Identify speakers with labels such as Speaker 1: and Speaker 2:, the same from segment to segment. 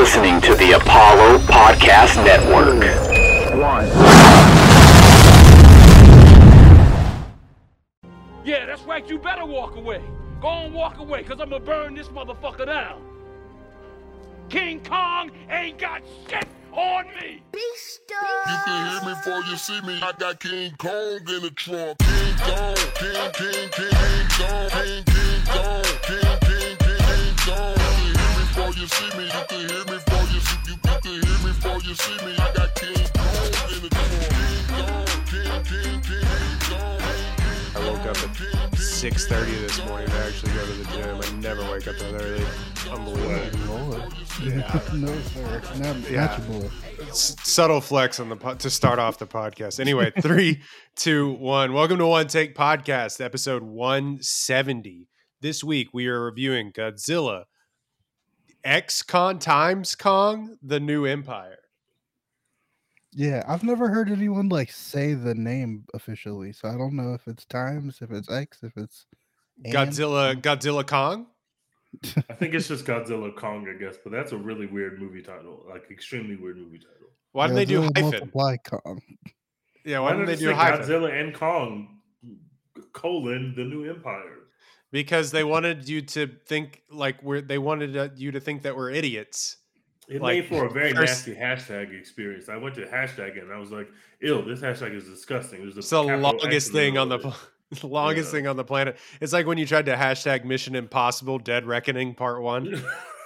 Speaker 1: listening to the Apollo Podcast Network.
Speaker 2: Yeah, that's right, you better walk away. Go on, walk away, because I'm going to burn this motherfucker down. King Kong ain't got shit on me.
Speaker 3: You can hear me before you see me. I got King Kong in the trunk. King Kong, King Kong, King Kong, King Kong. You can hear me before you see me. You can hear me before you see me. You can hear me before you see me. I got King Kong in the trunk. King Kong.
Speaker 4: I woke up at 6:30 this morning to actually go to the gym. I never wake up that early. Unbelievable.
Speaker 5: No, sir. Not matchable.
Speaker 4: Subtle flex on the to start off the podcast. Anyway, 3, 2, 1. Welcome to One Take Podcast, episode 170. This week we are reviewing Godzilla X Kong times Kong, The New Empire.
Speaker 5: Yeah, I've never heard anyone say the name officially, so I don't know if it's times, if it's X, if it's
Speaker 4: Godzilla Kong.
Speaker 6: I think it's just Godzilla Kong, I guess, but that's a really weird movie title, extremely weird movie title.
Speaker 4: Why did they do hyphen?
Speaker 5: Multiply Kong.
Speaker 4: Yeah, why did they do hyphen?
Speaker 6: Godzilla and Kong, The New Empire.
Speaker 4: Because they wanted you to think they wanted you to think that we're idiots.
Speaker 6: It made for a very nasty hashtag experience. I went to hashtag it and I was like, "Ew, this hashtag is disgusting."
Speaker 4: It's the longest thing on the thing on the planet. It's like when you tried to hashtag Mission Impossible Dead Reckoning Part 1.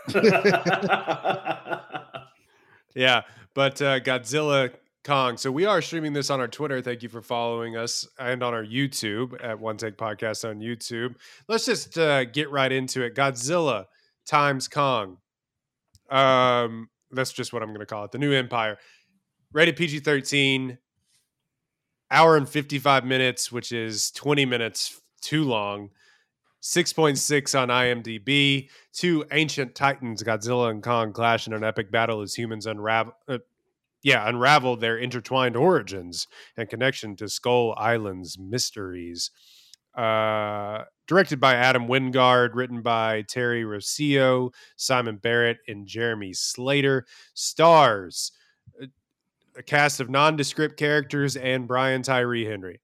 Speaker 4: Yeah, but Godzilla Kong. So we are streaming this on our Twitter. Thank you for following us, and on our YouTube at One Take Podcast on YouTube. Let's just get right into it. Godzilla times Kong. That's just what I'm going to call it. The New Empire. Rated PG-13. Hour and 55 minutes, which is 20 minutes too long. 6.6 on IMDb. Two ancient titans, Godzilla and Kong, clash in an epic battle as humans unravel their intertwined origins and connection to Skull Island's mysteries. Directed by Adam Wingard, written by Terry Rossio, Simon Barrett, and Jeremy Slater. Stars a cast of nondescript characters and Brian Tyree Henry.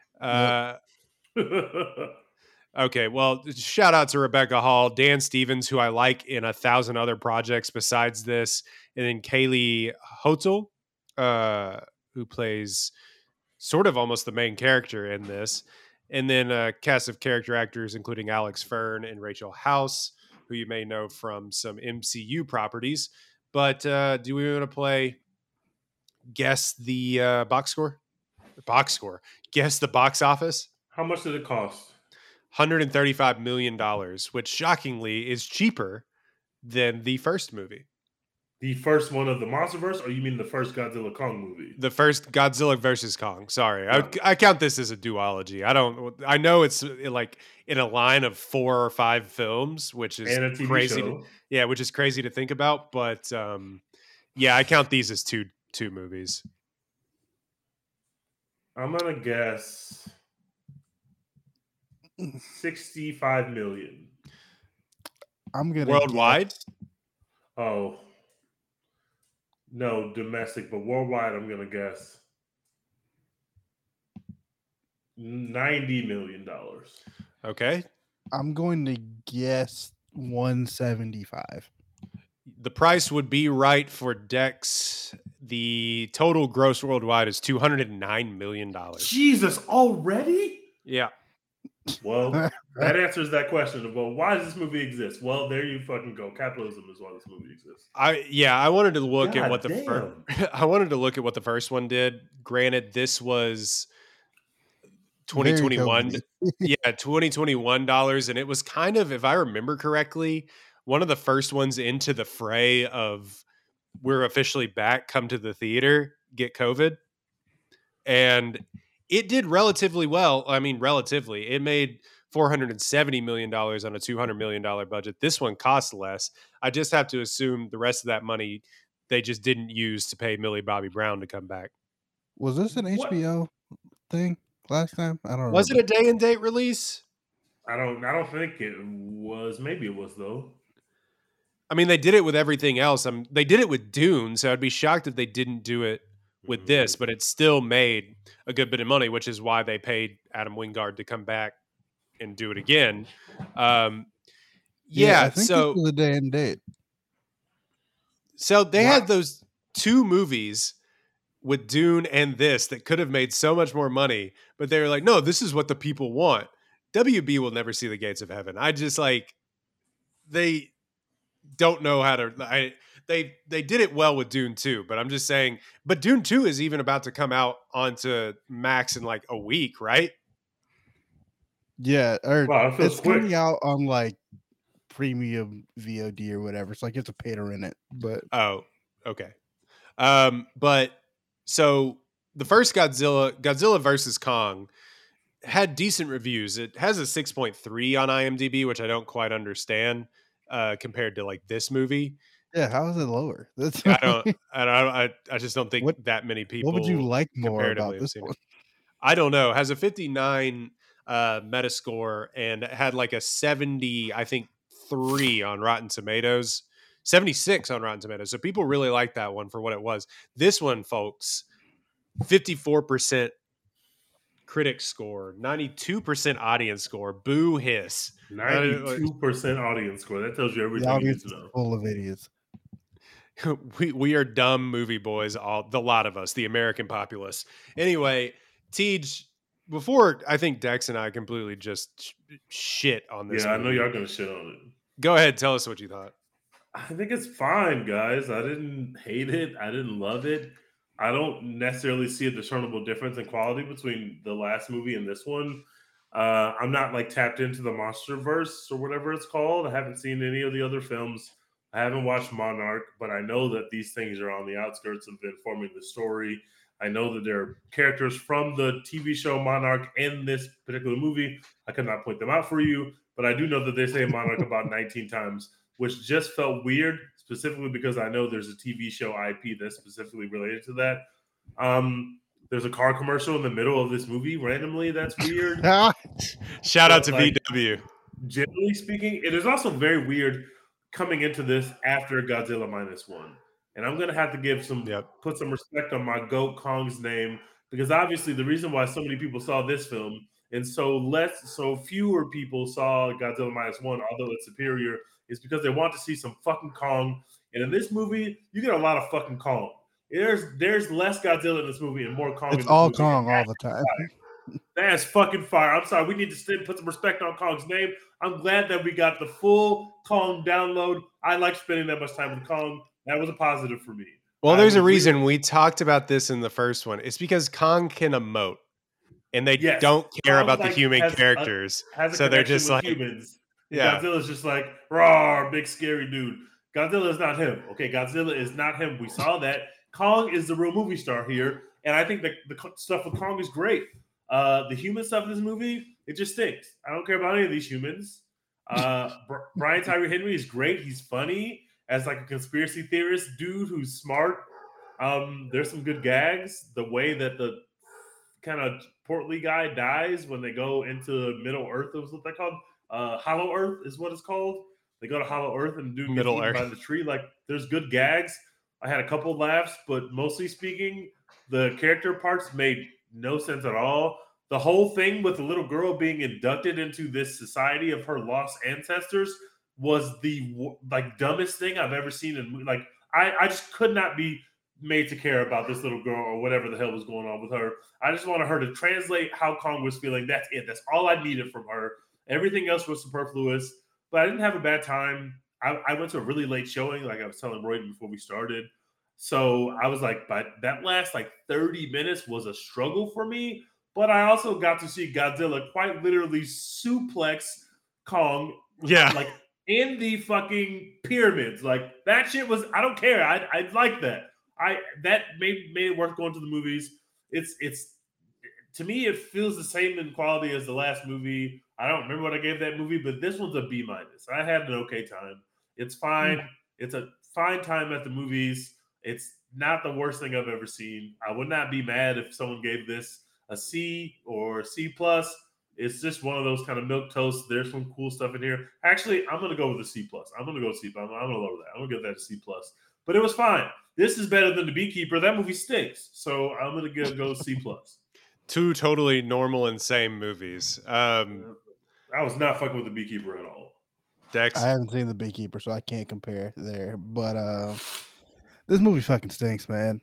Speaker 4: Okay, well, shout out to Rebecca Hall, Dan Stevens, who I like in 1,000 other projects besides this, and then Kaylee Hotel, who plays sort of almost the main character in this. And then a cast of character actors, including Alex Fern and Rachel House, who you may know from some MCU properties. But do we want to play Guess the Box Score? The box score. Guess the box office?
Speaker 6: How much did it cost?
Speaker 4: $135 million, which shockingly is cheaper than the first movie.
Speaker 6: The first one of the Monsterverse, or you mean the first Godzilla Kong movie?
Speaker 4: The first Godzilla versus Kong. Sorry, I count this as a duology. I know it's like in a line of 4 or 5 films, which is
Speaker 6: and a TV
Speaker 4: crazy.
Speaker 6: Show.
Speaker 4: Which is crazy to think about. But I count these as two movies.
Speaker 6: I'm gonna guess 65 million.
Speaker 5: I'm gonna
Speaker 4: worldwide.
Speaker 6: Oh. No, domestic, but worldwide, I'm going to guess $90 million.
Speaker 4: Okay.
Speaker 5: I'm going to guess 175.
Speaker 4: The price would be right for Dex. The total gross worldwide is $209 million.
Speaker 6: Jesus, already?
Speaker 4: Yeah.
Speaker 6: Well, that answers that question. Well, why does this movie exist? Well, there you fucking go. Capitalism is why this movie exists.
Speaker 4: I wanted to look at what
Speaker 6: I
Speaker 4: wanted to look at what the first one did. Granted, this was 2021. $2021, and it was kind of, if I remember correctly, one of the first ones into the fray of we're officially back, come to the theater, get COVID. And it did relatively well. I mean, relatively. It made $470 million on a $200 million budget. This one cost less. I just have to assume the rest of that money they just didn't use to pay Millie Bobby Brown to come back.
Speaker 5: Was this an HBO thing last time? I don't know.
Speaker 4: Was it a day and date release?
Speaker 6: I don't think it was. Maybe it was, though.
Speaker 4: I mean, they did it with everything else. They did it with Dune, so I'd be shocked if they didn't do it with this, but it still made a good bit of money, which is why they paid Adam Wingard to come back and do it again.
Speaker 5: I think this
Speaker 4: so
Speaker 5: was a day and date.
Speaker 4: So they had those two movies with Dune and this that could have made so much more money, but they were like, no, this is what the people want. WB will never see the gates of heaven. I just they don't know how to. They did it well with Dune 2, but I'm just saying. But Dune 2 is even about to come out onto Max in like a week, right?
Speaker 5: Yeah, or it's
Speaker 6: quick.
Speaker 5: coming out on like premium VOD or whatever. It's like it's a pay to rent it, but
Speaker 4: okay. But so the first Godzilla versus Kong, had decent reviews. It has a 6.3 on IMDb, which I don't quite understand compared to like this movie.
Speaker 5: Yeah, how is it lower?
Speaker 4: I just don't think that many people.
Speaker 5: What would you like more about this one?
Speaker 4: I don't know. It has a 59 Metascore and it had like a 70, I think 3 on Rotten Tomatoes, 76 on Rotten Tomatoes. So people really like that one for what it was. This one, folks, 54% critic score, 92% audience score, boo hiss.
Speaker 6: 92% audience score. That tells you everything you need to know.
Speaker 5: Full of idiots.
Speaker 4: we are dumb movie boys, the lot of us, the American populace. Anyway, Tej, before I think Dex and I completely just shit on this.
Speaker 6: Yeah, movie. I know y'all gonna shit on it.
Speaker 4: Go ahead, tell us what you thought.
Speaker 6: I think it's fine, guys. I didn't hate it. I didn't love it. I don't necessarily see a discernible difference in quality between the last movie and this one. I'm not like tapped into the MonsterVerse or whatever it's called. I haven't seen any of the other films. I haven't watched Monarch, but I know that these things are on the outskirts of informing the story. I know that there are characters from the TV show Monarch in this particular movie. I could not point them out for you, but I do know that they say Monarch about 19 times, which just felt weird, specifically because I know there's a TV show IP that's specifically related to that. There's a car commercial in the middle of this movie randomly. That's weird.
Speaker 4: Shout out to VW.
Speaker 6: Generally speaking, it is also very weird coming into this after Godzilla -1. And I'm going to have to put some respect on my GOAT Kong's name, because obviously the reason why so many people saw this film and so fewer people saw Godzilla -1, although it's superior, is because they want to see some fucking Kong. And in this movie, you get a lot of fucking Kong. There's less Godzilla in this movie and more Kong.
Speaker 5: It's all Kong all the time.
Speaker 6: That's fucking fire. I'm sorry. We need to put some respect on Kong's name. I'm glad that we got the full Kong download. I like spending that much time with Kong. That was a positive for me.
Speaker 4: Well, there's a reason we talked about this in the first one. It's because Kong can emote, and they don't care about the human characters. So they're just like
Speaker 6: humans. Yeah. Godzilla's just like, raw, big scary dude. Godzilla is not him. Okay, Godzilla is not him. We saw that. Kong is the real movie star here, and I think the stuff with Kong is great. The human stuff in this movie, it just stinks. I don't care about any of these humans. Brian Tyree Henry is great. He's funny as like a conspiracy theorist dude who's smart. There's some good gags. The way that the kind of portly guy dies when they go into Middle Earth is what they called. Hollow Earth is what it's called. They go to Hollow Earth and do Middle Earth by the tree. Like, there's good gags. I had a couple laughs, but mostly speaking, the character parts made no sense at all. The whole thing with the little girl being inducted into this society of her lost ancestors was the dumbest thing I've ever seen. And like, I just could not be made to care about this little girl or whatever the hell was going on with her. I just wanted her to translate how Kong was feeling. That's it. That's all I needed from her. Everything else was superfluous, but I didn't have a bad time. I went to a really late showing, like I was telling Roy before we started. So I was like, but that last 30 minutes was a struggle for me. But I also got to see Godzilla quite literally suplex Kong.
Speaker 4: Yeah.
Speaker 6: In the fucking pyramids. That shit was, I don't care. I like that. That made it worth going to the movies. It's to me, it feels the same in quality as the last movie. I don't remember what I gave that movie, but this one's a B-. I had an okay time. It's fine. It's a fine time at the movies. It's not the worst thing I've ever seen. I would not be mad if someone gave this a C or C+. It's just one of those kind of milk toast. There's some cool stuff in here. Actually, I'm gonna go with a C plus. I'm gonna go C plus. I'm gonna lower that. I'm gonna give that a C plus. But it was fine. This is better than The Beekeeper. That movie stinks. So I'm gonna go C plus.
Speaker 4: Two totally normal and same movies.
Speaker 6: I was not fucking with The Beekeeper at all.
Speaker 4: Dex,
Speaker 5: I haven't seen The Beekeeper, so I can't compare there. But this movie fucking stinks, man.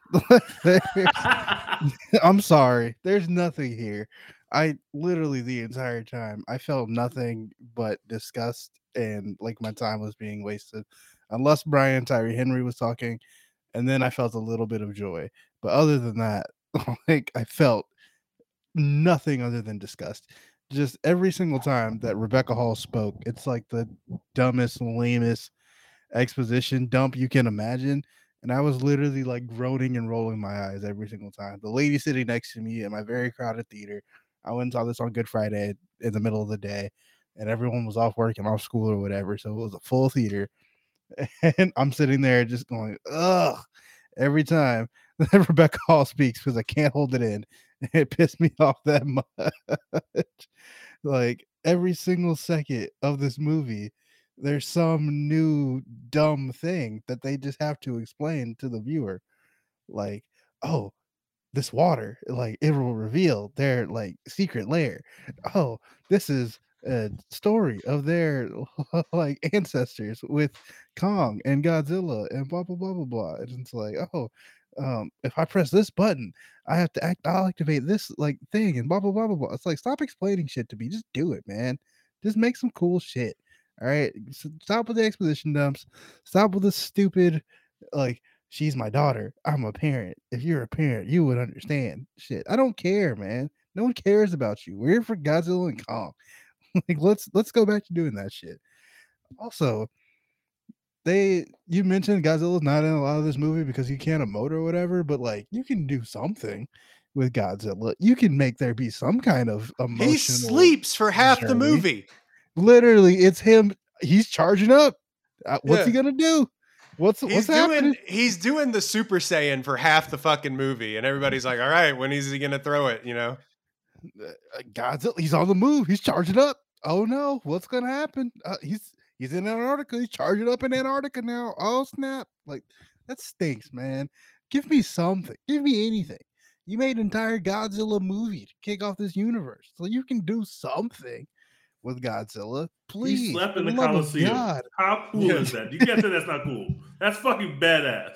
Speaker 5: I'm sorry. There's nothing here. I literally the entire time I felt nothing but disgust and like my time was being wasted. Unless Brian Tyree Henry was talking, and then I felt a little bit of joy. But other than that, like I felt nothing other than disgust. Just every single time that Rebecca Hall spoke, it's like the dumbest, lamest exposition dump you can imagine. And I was literally like groaning and rolling my eyes every single time. The lady sitting next to me in my very crowded theater, I went and saw this on Good Friday in the middle of the day, and everyone was off work and off school or whatever. So it was a full theater. And I'm sitting there just going, ugh, every time that Rebecca Hall speaks because I can't hold it in. It pissed me off that much. Like every single second of this movie, there's some new dumb thing that they just have to explain to the viewer. Like, oh, this water, like it will reveal their like secret lair. Oh, this is a story of their like ancestors with Kong and Godzilla and blah blah blah blah blah. And it's like, oh, if I press this button, I'll activate this like thing and blah blah blah blah blah. It's like, stop explaining shit to me. Just do it, man. Just make some cool shit. All right. Stop with the exposition dumps. Stop with the stupid like, she's my daughter. I'm a parent. If you're a parent, you would understand. Shit. I don't care, man. No one cares about you. We're here for Godzilla and Kong. Like, let's go back to doing that shit. Also, you mentioned Godzilla's not in a lot of this movie because he can't emote or whatever, but like you can do something with Godzilla. You can make there be some kind of emotional.
Speaker 4: he sleeps for half the
Speaker 5: journey.
Speaker 4: movie.
Speaker 5: Literally, it's him. He's charging up. What's he
Speaker 4: Yeah.
Speaker 5: gonna do? What's happening?
Speaker 4: He's doing the Super Saiyan for half the fucking movie, and everybody's like, "All right, when is he gonna throw it?" You know?
Speaker 5: Godzilla, he's on the move. He's charging up. Oh no, what's gonna happen? He's in Antarctica. He's charging up in Antarctica now. Oh snap! Like that stinks, man. Give me something. Give me anything. You made an entire Godzilla movie to kick off this universe, so you can do something with Godzilla. Please,
Speaker 6: He slept in
Speaker 5: for
Speaker 6: the
Speaker 5: love of
Speaker 6: Coliseum.
Speaker 5: God.
Speaker 6: How cool is that? You can't say that's not cool. That's fucking badass.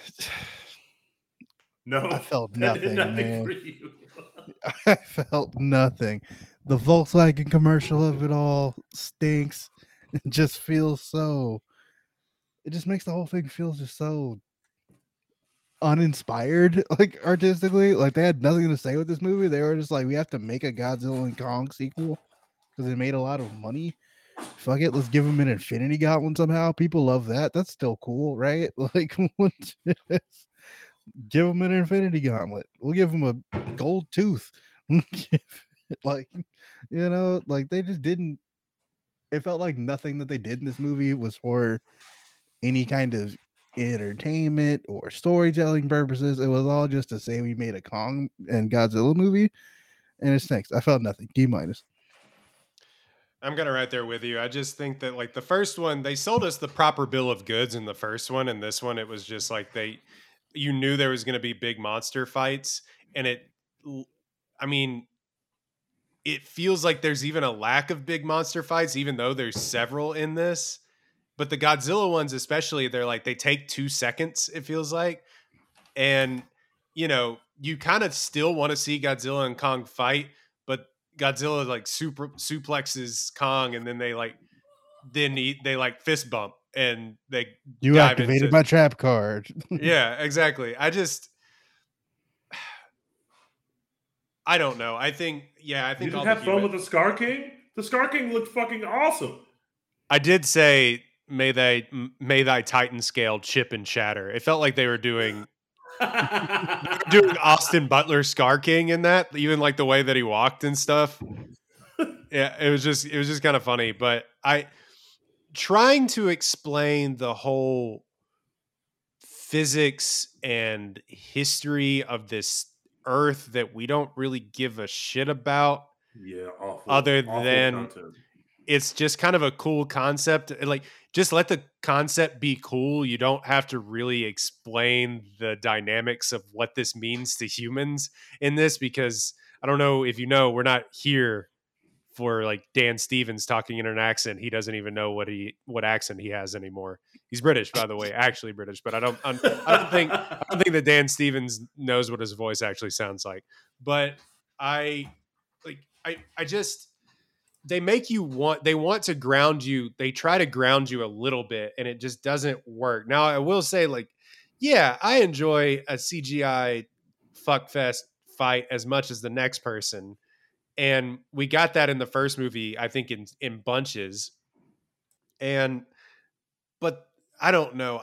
Speaker 6: No,
Speaker 5: I felt
Speaker 6: that did
Speaker 5: nothing, man.
Speaker 6: for you.
Speaker 5: I felt nothing. The Volkswagen commercial of it all stinks. It just feels so. It just makes the whole thing feel just so uninspired, like artistically. Like they had nothing to say with this movie. They were just like, we have to make a Godzilla and Kong sequel because it made a lot of money. Fuck it, let's give him an Infinity Gauntlet somehow. People love that. That's still cool, right? Like, give him an Infinity Gauntlet. We'll give him a gold tooth. Like, you know, like they just didn't. It felt like nothing that they did in this movie was for any kind of entertainment or storytelling purposes. It was all just to say we made a Kong and Godzilla movie, and it stinks. I felt nothing. D-.
Speaker 4: I'm kind of right there with you. I just think that like the first one, they sold us the proper bill of goods in the first one, and this one, it was just like you knew there was going to be big monster fights, and I mean, it feels like there's even a lack of big monster fights, even though there's several in this. But the Godzilla ones, especially, they're like, they take 2 seconds, it feels like. And, you know, you kind of still want to see Godzilla and Kong fight, but Godzilla like suplexes Kong, and then they fist bump, and
Speaker 5: You
Speaker 4: dive
Speaker 5: activated
Speaker 4: into-
Speaker 5: my trap card.
Speaker 4: Yeah, exactly. I don't know. I think
Speaker 6: You
Speaker 4: all
Speaker 6: didn't
Speaker 4: the
Speaker 6: have fun
Speaker 4: human-
Speaker 6: with the Scar King? The Scar King looked fucking awesome.
Speaker 4: I did say, may thy Titan scale chip and shatter. It felt like they were doing Austin Butler Scar King in that, even like the way that he walked and stuff. Yeah, it was just kind of funny. But trying to explain the whole physics and history of this Earth that we don't really give a shit about.
Speaker 6: Yeah, awful.
Speaker 4: Other
Speaker 6: Awful
Speaker 4: than
Speaker 6: content.
Speaker 4: it's just kind of a cool concept. Like, just let the concept be cool. You don't have to really explain the dynamics of what this means to humans in this, because I don't know if you know, we're not here for like Dan Stevens talking in an accent. He doesn't even know what accent he has anymore. He's British, by the way, actually British, but I don't think that Dan Stevens knows what his voice actually sounds like. But I just, they want to ground you. They try to ground you a little bit, and it just doesn't work. Now, I will say, like, yeah, I enjoy a CGI fuckfest fight as much as the next person. And we got that in the first movie, I think in bunches. But I don't know.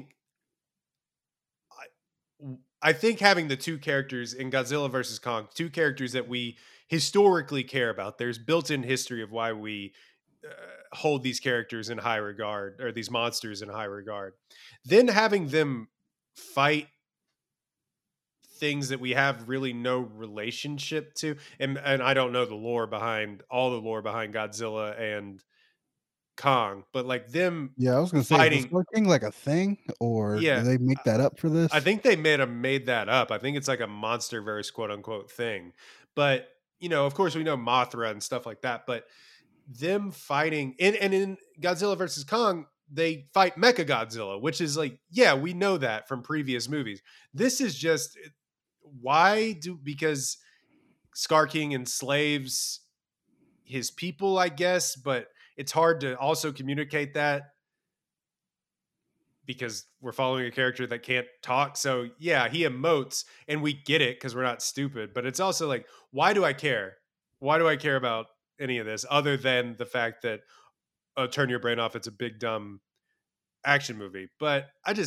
Speaker 4: I think having the two characters in Godzilla versus Kong, two characters that we historically care about, there's built-in history of why we hold these characters in high regard, or these monsters in high regard. Then having them fight things that we have really no relationship to, and I don't know the lore behind Godzilla and Kong, but like them
Speaker 5: Yeah, I was gonna say, is the
Speaker 4: fighting.
Speaker 5: Scorch King like a thing, or
Speaker 4: Yeah,
Speaker 5: do they make that up for this?
Speaker 4: I think they made that up. I think it's like a monster verse quote unquote thing. But of course we know Mothra and stuff like that. But them fighting in Godzilla versus Kong, they fight Mecha Godzilla, which is like, yeah, we know that from previous movies. This is just because Scar King enslaves his people, I guess, but it's hard to also communicate that because we're following a character that can't talk. So yeah, he emotes and we get it because we're not stupid, but it's also like, why do I care? Why do I care about any of this other than the fact that turn your brain off, it's a big dumb action movie? But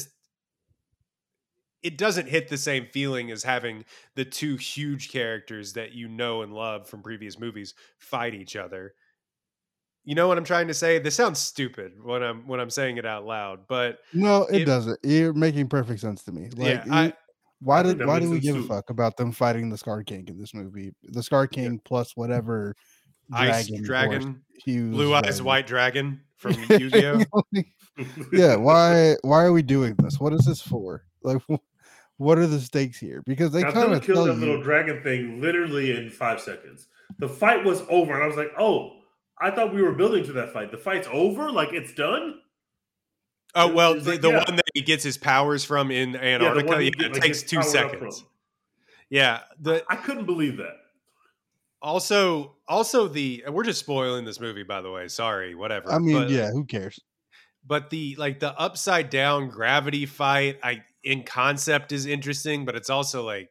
Speaker 4: it doesn't hit the same feeling as having the two huge characters that you know and love from previous movies fight each other. You know what I'm trying to say? This sounds stupid when I'm saying it out loud, but
Speaker 5: No, it doesn't. You're making perfect sense to me. Like,
Speaker 4: yeah,
Speaker 5: why
Speaker 6: think that
Speaker 5: do
Speaker 6: makes
Speaker 5: we
Speaker 6: sense
Speaker 5: give a
Speaker 6: too.
Speaker 5: fuck about them fighting the Scar King in this movie? The Scar King plus whatever
Speaker 4: Ice
Speaker 5: dragon,
Speaker 4: Dragon,
Speaker 5: Hughes,
Speaker 4: Blue Eyes White Dragon from Yu-Gi-Oh.
Speaker 5: Yeah, why are we doing this? What is this for? Like, what are the stakes here? Because they kind
Speaker 6: Godzilla
Speaker 5: of
Speaker 6: killed
Speaker 5: tell
Speaker 6: that little
Speaker 5: you,
Speaker 6: dragon thing literally in 5 seconds. The fight was over, and I was like, "Oh, I thought we were building to that fight. The fight's over, like it's done."
Speaker 4: Oh well,
Speaker 6: It's like,
Speaker 4: the
Speaker 6: yeah.
Speaker 4: one that he gets his powers from in
Speaker 6: Yeah, the
Speaker 4: Antarctica,
Speaker 6: one he
Speaker 4: it
Speaker 6: like,
Speaker 4: takes
Speaker 6: gets
Speaker 4: 2
Speaker 6: powered up
Speaker 4: seconds.
Speaker 6: from.
Speaker 4: Yeah,
Speaker 6: I couldn't believe that.
Speaker 4: also we're just spoiling this movie, by the way. Sorry, whatever.
Speaker 5: I mean,
Speaker 4: but,
Speaker 5: yeah, who cares?
Speaker 4: But the upside down gravity fight, in concept is interesting, but it's also like,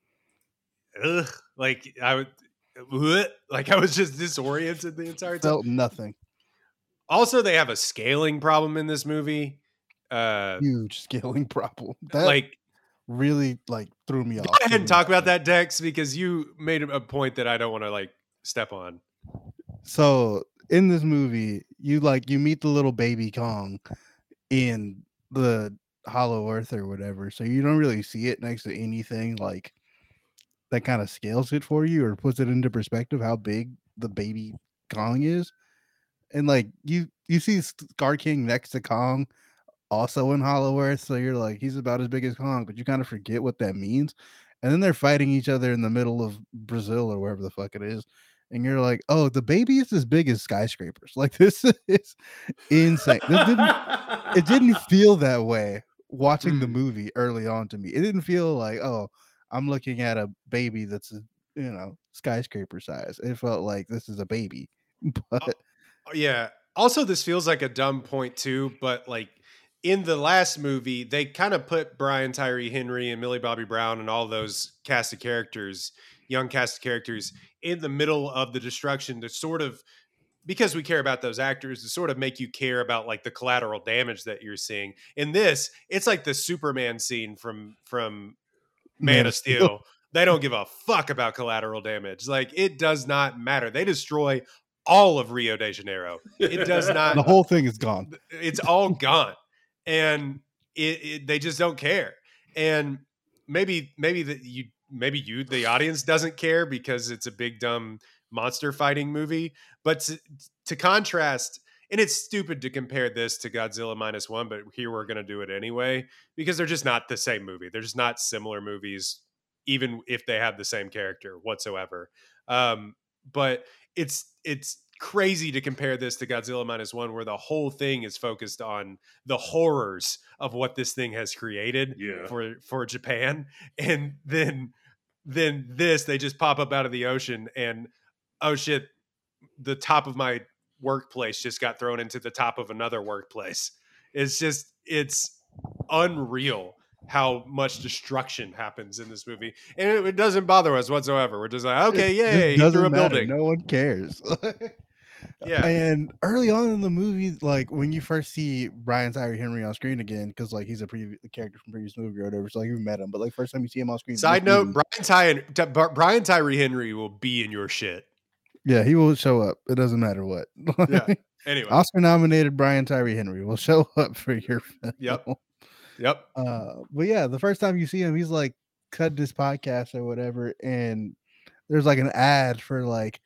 Speaker 4: ugh, like I was just disoriented the entire time.
Speaker 5: Felt nothing.
Speaker 4: Also, they have a scaling problem in this movie.
Speaker 5: Huge scaling problem. That
Speaker 4: Like,
Speaker 5: really threw me off.
Speaker 4: go ahead and talk about that, Dex, because you made a point that I don't want to step on.
Speaker 5: So in this movie, you meet the little baby Kong in the Hollow Earth or whatever, so you don't really see it next to anything like that kind of scales it for you or puts it into perspective how big the baby Kong is. And you see Scar King next to Kong also in Hollow Earth, so you're like, he's about as big as Kong, but you kind of forget what that means. And then they're fighting each other in the middle of Brazil or wherever the fuck it is. And you're like, oh, the baby is as big as skyscrapers. Like, this is insane. It didn't feel that way watching the movie early on to me. It didn't feel like, oh, I'm looking at a baby that's skyscraper size. It felt like this is a baby. But
Speaker 4: yeah. Also, this feels like a dumb point too, but in the last movie, they kind of put Brian Tyree Henry and Millie Bobby Brown and all those young cast of characters, in the middle of the destruction to sort of, because we care about those actors, to sort of make you care about the collateral damage that you're seeing. In this, it's like the Superman scene from Man of Steel. They don't give a fuck about collateral damage. It does not matter. They destroy all of Rio de Janeiro. It does not.
Speaker 5: The whole thing is gone.
Speaker 4: It's all gone, and they just don't care. And maybe you, the audience, doesn't care because it's a big dumb monster fighting movie. But to contrast, and it's stupid to compare this to Godzilla -1, but here we're going to do it anyway, because they're just not the same movie. They're just not similar movies, even if they have the same character whatsoever. But it's crazy to compare this to Godzilla -1, where the whole thing is focused on the horrors of what this thing has created for Japan. And then this, they just pop up out of the ocean and, oh shit, the top of my workplace just got thrown into the top of another workplace. It's unreal how much destruction happens in this movie, and it doesn't bother us whatsoever. We're just like, okay, yay, he threw a building.
Speaker 5: No one cares.
Speaker 4: Yeah.
Speaker 5: And early on in the movie, like when you first see Brian Tyree Henry on screen again, because like he's a character from previous movie or whatever, so like you've met him, but like first time you see him on screen.
Speaker 4: Side note: Brian Tyree Henry will be in your shit.
Speaker 5: Yeah, he will show up. It doesn't matter what.
Speaker 4: Yeah. Anyway,
Speaker 5: Oscar nominated Brian Tyree Henry will show up for your film.
Speaker 4: Yep.
Speaker 5: But yeah, the first time you see him, he's like cut this podcast or whatever, and there's like an ad for like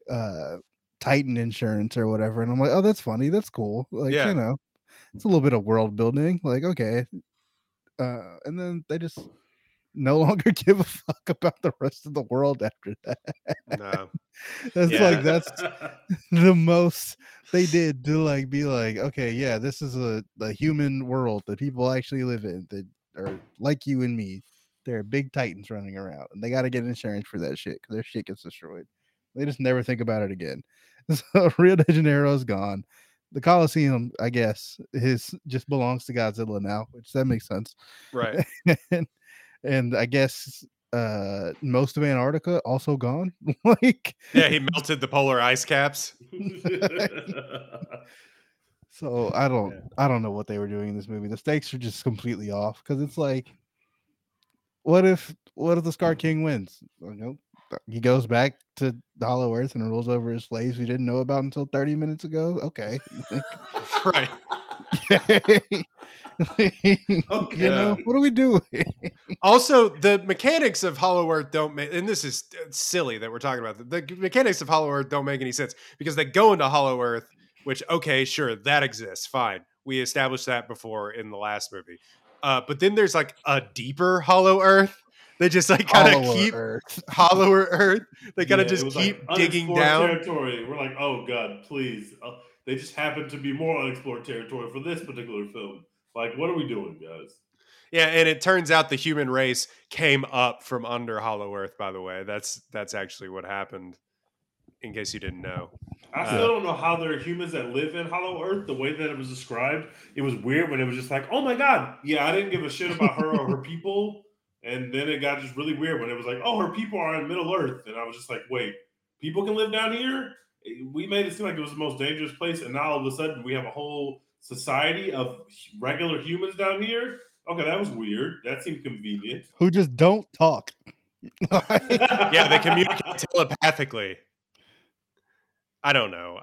Speaker 5: Titan insurance or whatever, and I'm like, oh, that's funny, that's cool. Like, you know, it's a little bit of world building. Like, okay, and then they just no longer give a fuck about the rest of the world after that.
Speaker 4: No.
Speaker 5: That's the most they did to like be like, okay, yeah, this is a human world that people actually live in that are like you and me. There are big titans running around, and they got to get insurance for that shit because their shit gets destroyed. They just never think about it again. So Rio de Janeiro is gone. The Coliseum, I guess, just belongs to Godzilla now, which that makes sense,
Speaker 4: right?
Speaker 5: and I guess most of Antarctica also gone. Like,
Speaker 4: yeah, he melted the polar ice caps.
Speaker 5: So I don't know what they were doing in this movie. The stakes are just completely off because it's like, what if the Scar King wins? You know, he goes back to the Hollow Earth and rules over his slaves we didn't know about until 30 minutes ago. Okay,
Speaker 4: right.
Speaker 5: You know, what are we doing?
Speaker 4: Also, the mechanics of Hollow Earth don't make, and this is silly that we're talking about, the mechanics of Hollow Earth don't make any sense because they go into Hollow Earth, which, okay, sure, that exists, fine. We established that before in the last movie. But then there's like a deeper Hollow Earth. They just like kind of keep Hollower Earth. They kind of just keep like digging down.
Speaker 6: Territory. We're like, oh god, please. They just happen to be more unexplored territory for this particular film. Like, what are we doing, guys?
Speaker 4: Yeah, and it turns out the human race came up from under Hollow Earth. By the way, that's actually what happened. In case you didn't know,
Speaker 6: I still don't know how there are humans that live in Hollow Earth. The way that it was described, it was weird when it was just like, oh my god, yeah, I didn't give a shit about her or her people. And then it got just really weird when it was like, oh, her people are in Middle Earth. And I was just like, wait, people can live down here? We made it seem like it was the most dangerous place. And now all of a sudden we have a whole society of regular humans down here. Okay, that was weird. That seemed convenient.
Speaker 5: Who just don't talk.
Speaker 4: Yeah, they communicate telepathically. I don't know.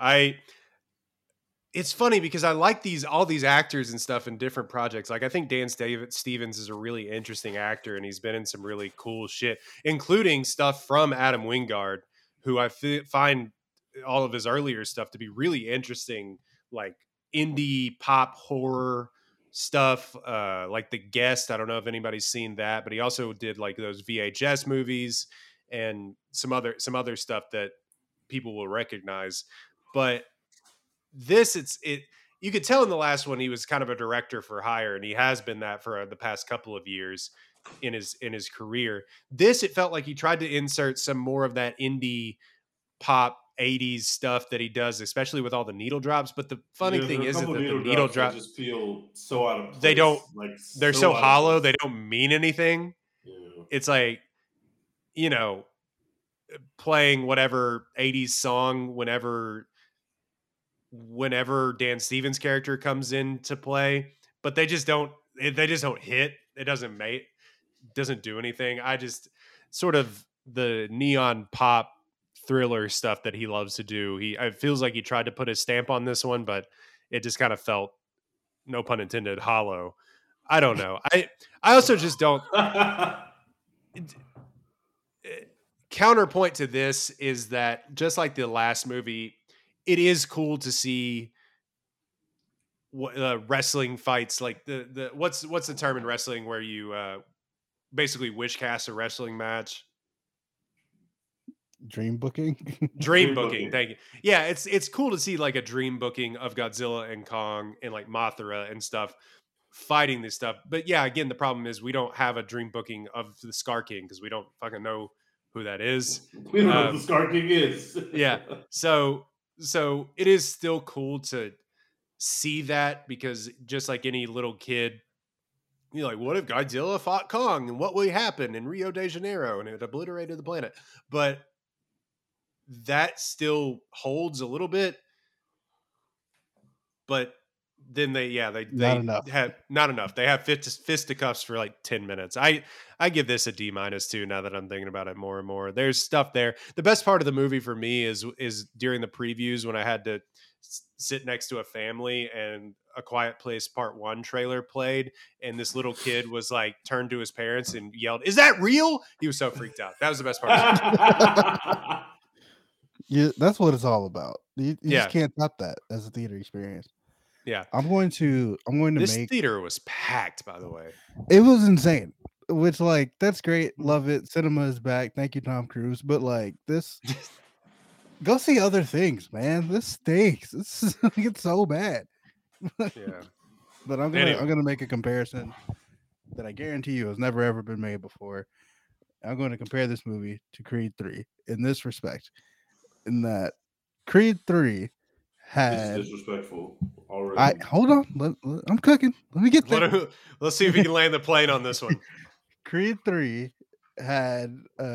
Speaker 4: It's funny because I like all these actors and stuff in different projects. Like, I think Dan Stevens is a really interesting actor, and he's been in some really cool shit, including stuff from Adam Wingard, who I find all of his earlier stuff to be really interesting, like indie pop horror stuff, like The Guest. I don't know if anybody's seen that, but he also did like those VHS movies and some other stuff that people will recognize. But this, you could tell in the last one he was kind of a director for hire, and he has been that for the past couple of years in his career. This, it felt like he tried to insert some more of that indie pop 80s stuff that he does, especially with all the needle drops. But the funny thing is that the needle drops
Speaker 6: just feel so out of place.
Speaker 4: They don't,
Speaker 6: like,
Speaker 4: they're so hollow, they don't mean anything.
Speaker 6: Yeah.
Speaker 4: It's like, you know, playing whatever 80s song whenever Dan Stevens' character comes into play, but they just don't hit. It doesn't do anything. I just sort of the neon pop thriller stuff that he loves to do. It feels like he tried to put his stamp on this one, but it just kind of felt, no pun intended, hollow. I don't know. I also just don't. counterpoint to this is that just like the last movie, it is cool to see wrestling fights. Like the what's the term in wrestling where you basically wish cast a wrestling match?
Speaker 5: Dream booking.
Speaker 4: Dream booking. Thank you. Yeah, it's cool to see like a dream booking of Godzilla and Kong and like Mothra and stuff fighting this stuff. But yeah, again, the problem is we don't have a dream booking of the Scar King because we don't fucking know who that is.
Speaker 6: We don't know who the Scar King is.
Speaker 4: Yeah. So it is still cool to see that because just like any little kid, you're like, what if Godzilla fought Kong and what would happen in Rio de Janeiro and it obliterated the planet? But that still holds a little bit. But then they
Speaker 5: Not enough.
Speaker 4: have not enough. They have fisticuffs for like 10 minutes. I give this a D- too. Now that I'm thinking about it more and more, there's stuff there. The best part of the movie for me is during the previews when I had to sit next to a family and A Quiet Place Part 1 trailer played, and this little kid was like turned to his parents and yelled, "Is that real?" He was so freaked out. That was the best part.
Speaker 5: Yeah, that's what it's all about. You
Speaker 4: Yeah.
Speaker 5: just can't top that as a theater experience.
Speaker 4: Yeah.
Speaker 5: I'm going to
Speaker 4: This
Speaker 5: make
Speaker 4: theater was packed, by the way.
Speaker 5: it was insane. Which like that's great, love it. Cinema is back. Thank you, Tom Cruise. But like this, go see other things, man. This stinks. This is it's so bad.
Speaker 4: Yeah.
Speaker 5: But I'm gonna make a comparison that I guarantee you has never ever been made before. I'm going to compare this movie to Creed 3 in this respect, in that Creed 3 had.
Speaker 6: It's disrespectful already.
Speaker 5: Hold on, I'm cooking. Let me get there.
Speaker 4: Let's see if we can land the plane on this one.
Speaker 5: Creed 3 had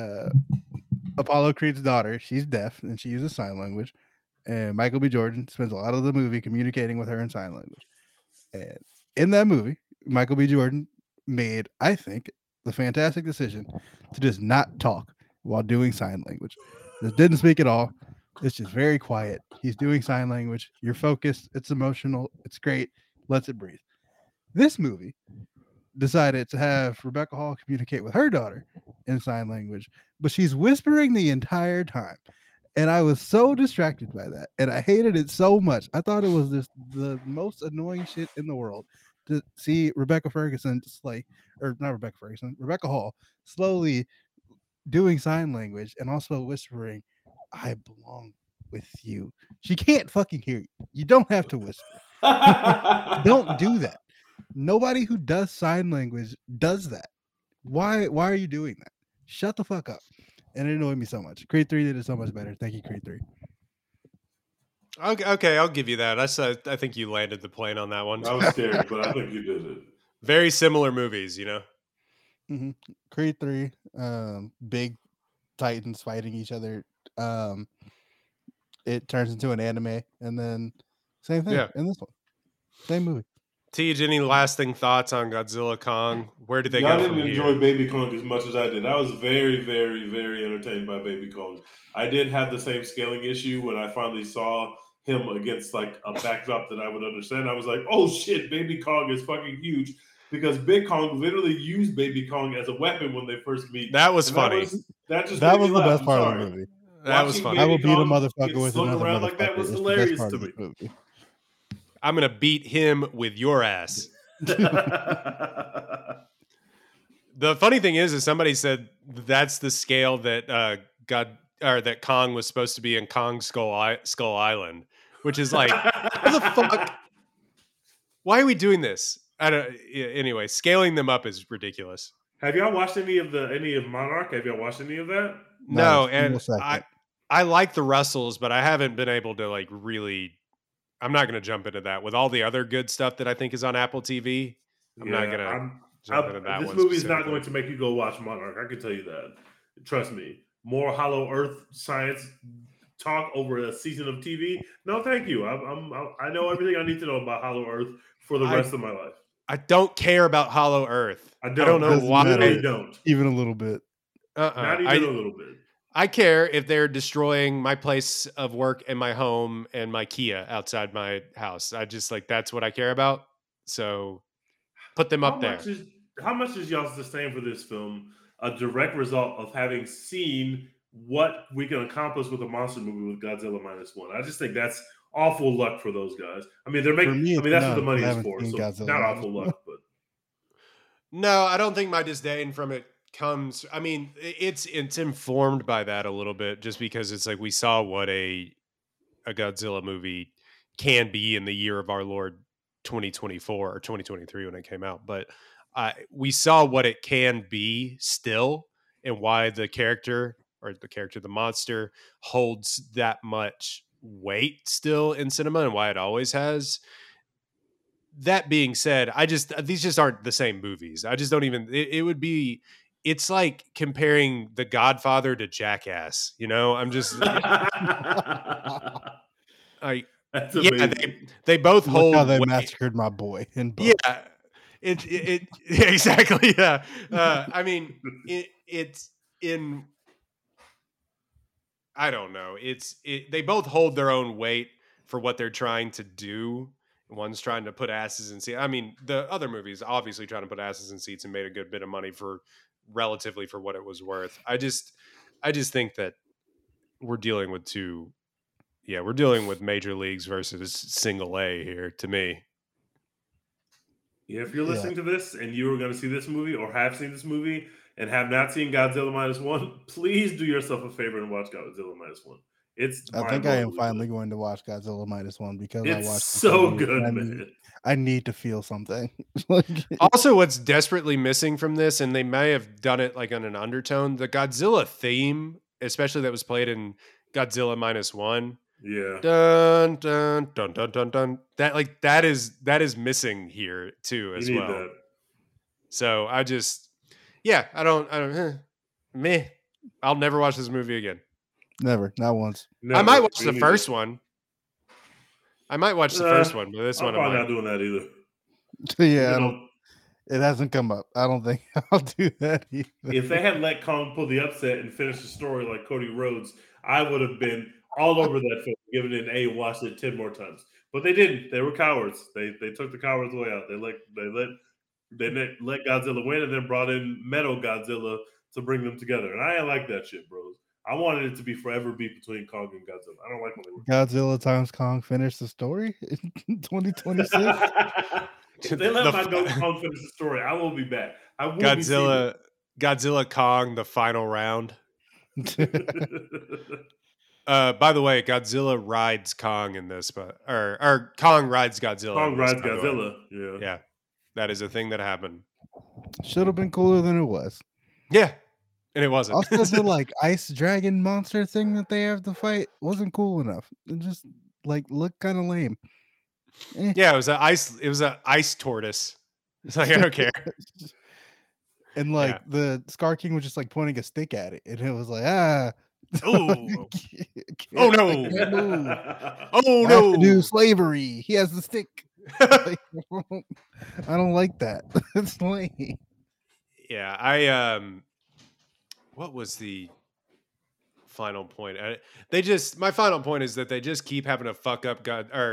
Speaker 5: Apollo Creed's daughter. She's deaf and she uses sign language. And Michael B. Jordan spends a lot of the movie communicating with her in sign language. And in that movie, Michael B. Jordan made, I think, the fantastic decision to just not talk while doing sign language. Just didn't speak at all. It's just very quiet. He's doing sign language. You're focused. It's emotional. It's great. Lets it breathe. This movie decided to have Rebecca Hall communicate with her daughter in sign language, but she's whispering the entire time. And I was so distracted by that. And I hated it so much. I thought it was just the most annoying shit in the world to see Rebecca Ferguson Rebecca Hall slowly doing sign language and also whispering, "I belong with you." She can't fucking hear you. You don't have to whisper. Don't do that. Nobody who does sign language does that. Why are you doing that? Shut the fuck up. And it annoyed me so much. Creed 3 did it so much better. Thank you, Creed 3.
Speaker 4: Okay, I'll give you that. I think you landed the plane on that one.
Speaker 6: I was scared, but I think you did it.
Speaker 4: Very similar movies, you know?
Speaker 5: Mm-hmm. Creed 3, big titans fighting each other. It turns into an anime, and then same thing in this one. Same movie.
Speaker 4: Tej, any lasting thoughts on Godzilla Kong? Where did they go from here?
Speaker 6: I didn't enjoy Baby Kong as much as I did. I was very, very, very entertained by Baby Kong. I did have the same scaling issue when I finally saw him against like a backdrop that I would understand. I was like, oh shit, Baby Kong is fucking huge. Because Big Kong literally used Baby Kong as a weapon when they first meet.
Speaker 4: That was funny.
Speaker 6: That was
Speaker 5: the best part of the movie.
Speaker 4: That was funny.
Speaker 5: I will beat a motherfucker with another motherfucker.
Speaker 6: Like that was hilarious to me.
Speaker 4: I'm going to beat him with your ass. The funny thing is somebody said that's the scale that that Kong was supposed to be in Kong Skull Island, which is like, what the fuck? Why are we doing this? I don't. Anyway, scaling them up is ridiculous.
Speaker 6: Have y'all watched any of Monarch? Have y'all watched any of that?
Speaker 4: No, and I like the Russells, but I haven't been able to like really. I'm not going to jump into that with all the other good stuff that I think is on Apple TV. I'm not going to jump into that.
Speaker 6: This movie is not going to make you go watch Monarch. I can tell you that. Trust me. More Hollow Earth science talk over a season of TV. No, thank you. I know everything I need to know about Hollow Earth for the rest of my life.
Speaker 4: I don't care about Hollow Earth.
Speaker 6: I don't
Speaker 4: know why.
Speaker 6: I don't.
Speaker 5: Even a little bit.
Speaker 6: Not even a little bit.
Speaker 4: I care if they're destroying my place of work and my home and my Kia outside my house. I just like, that's what I care about. So put them up there.
Speaker 6: How much is y'all's disdain for this film a direct result of having seen what we can accomplish with a monster movie with Godzilla -1. I just think that's awful luck for those guys. I mean, they're making.
Speaker 5: me,
Speaker 6: I mean, that's what the
Speaker 5: no,
Speaker 6: money
Speaker 5: I
Speaker 6: is
Speaker 5: haven't
Speaker 6: for.
Speaker 5: seen
Speaker 6: So
Speaker 5: Godzilla
Speaker 6: not
Speaker 5: -1.
Speaker 6: awful luck, but
Speaker 4: No, I don't think my disdain from it comes. I mean, it's informed by that a little bit, just because it's like we saw what a Godzilla movie can be in the year of our Lord 2024 or 2023 when it came out. But we saw what it can be still, and why the monster holds that much weight still in cinema, and why it always has. That being said, these just aren't the same movies. I just don't even. It would be. It's like comparing The Godfather to Jackass. You know, I'm just. I
Speaker 6: that's
Speaker 4: yeah,
Speaker 6: amazing.
Speaker 4: they both
Speaker 5: Look
Speaker 4: hold
Speaker 5: how they
Speaker 4: weight.
Speaker 5: massacred my boy in both.
Speaker 4: Yeah, it exactly. Yeah, I mean, it's in. I don't know. They both hold their own weight for what they're trying to do. One's trying to put asses in seats. I mean, the other movie's obviously trying to put asses in seats and made a good bit of money for relatively for what it was worth. I just think that we're dealing with we're dealing with major leagues versus single A here to me.
Speaker 6: Yeah, if you're listening to this and you were going to see this movie or have seen this movie and have not seen Godzilla -1, please do yourself a favor and watch Godzilla -1.
Speaker 5: I think I am finally going to watch Godzilla -1 because I
Speaker 6: It's
Speaker 5: watched
Speaker 6: so
Speaker 5: movie
Speaker 6: good,
Speaker 5: and
Speaker 6: man.
Speaker 5: I need to feel something. Like,
Speaker 4: Also, what's desperately missing from this, and they may have done it like on an undertone, the Godzilla theme, especially that was played in Godzilla -1.
Speaker 6: Yeah.
Speaker 4: Dun dun dun dun dun dun. That is missing here too as
Speaker 6: You need
Speaker 4: well.
Speaker 6: that.
Speaker 4: So I don't meh. I'll never watch this movie again.
Speaker 5: never, not once.
Speaker 6: Never.
Speaker 4: I might watch
Speaker 6: Me
Speaker 4: the
Speaker 6: neither.
Speaker 4: first one. I might watch the first one, but this
Speaker 6: I'm
Speaker 4: one
Speaker 6: probably
Speaker 4: I
Speaker 6: not doing that either.
Speaker 5: Yeah,
Speaker 6: You
Speaker 5: it hasn't come up. I don't think I'll do that either.
Speaker 6: if they had let Kong pull the upset and finish the story like Cody Rhodes, I would have been all over that film, given it an A, and watched it 10 more times. But they didn't. They were cowards. They took the coward's way out. They let Godzilla win and then brought in Metal Godzilla to bring them together. And I ain't like that shit, bros. I wanted it to be forever be between Kong and Godzilla. I don't like when they were
Speaker 5: Godzilla times Kong finish the story in 2026.
Speaker 6: If they let my goat Kong finish the story, I will be back. I will
Speaker 4: Godzilla Kong, the final round. By the way, Godzilla rides Kong in this, or Kong rides Godzilla.
Speaker 6: Kong
Speaker 4: in this,
Speaker 6: rides
Speaker 4: by the way.
Speaker 6: Godzilla.
Speaker 4: Yeah, that is a thing that happened.
Speaker 5: Should have been cooler than it was.
Speaker 4: Yeah, and it wasn't.
Speaker 5: Also, the like ice dragon monster thing that they have to fight wasn't cool enough. It just like looked kind of lame.
Speaker 4: Yeah, it was an ice tortoise. It's like I don't care.
Speaker 5: And like the Scar King was just like pointing a stick at it, and it was like,
Speaker 4: Oh,
Speaker 5: oh
Speaker 4: no. Oh
Speaker 5: I have to do
Speaker 4: no!
Speaker 5: slavery. He has the stick. Like, I don't like that. It's lame.
Speaker 4: Yeah, what was the final point? My final point is that they just keep having to fuck up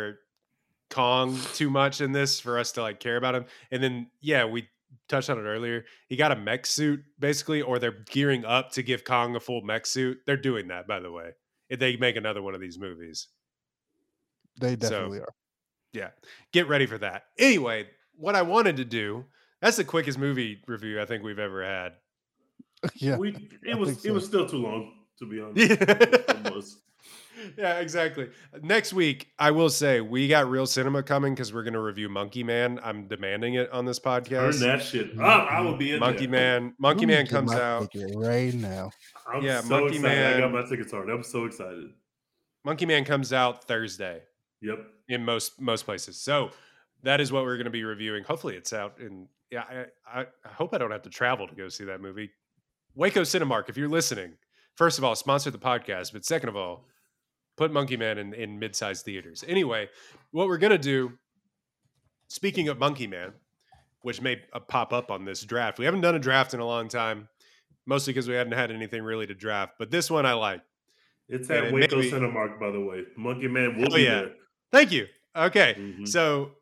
Speaker 4: Kong too much in this for us to like care about him. And then we touched on it earlier. He got a mech suit basically, or they're gearing up to give Kong a full mech suit. They're doing that, by the way, if they make another one of these movies.
Speaker 5: They definitely are.
Speaker 4: Yeah, get ready for that. Anyway, what I wanted to do, that's the quickest movie review I think we've ever had.
Speaker 5: Yeah,
Speaker 6: it was still too long, to be honest.
Speaker 4: Yeah, exactly. Next week, I will say we got Real Cinema coming because we're going to review Monkey Man. I'm demanding it on this podcast.
Speaker 6: Turn that shit up. I will be in
Speaker 4: Monkey
Speaker 6: there.
Speaker 4: Man. Monkey Man comes out
Speaker 5: right now.
Speaker 6: I'm so
Speaker 4: Monkey
Speaker 6: excited.
Speaker 4: Man.
Speaker 6: I got my tickets already. I'm so excited.
Speaker 4: Monkey Man comes out Thursday.
Speaker 6: Yep.
Speaker 4: In most places. So that is what we're going to be reviewing. Hopefully it's out in. Yeah, I hope I don't have to travel to go see that movie. Waco Cinemark, if you're listening, first of all, sponsor the podcast, but second of all, put Monkey Man in mid-sized theaters. Anyway, what we're going to do, speaking of Monkey Man, which may pop up on this draft. We haven't done a draft in a long time, mostly because we hadn't had anything really to draft. But this one I like.
Speaker 6: It's at Waco Cinemark, by the way. Monkey Man will be there.
Speaker 4: Thank you. Okay. Mm-hmm. So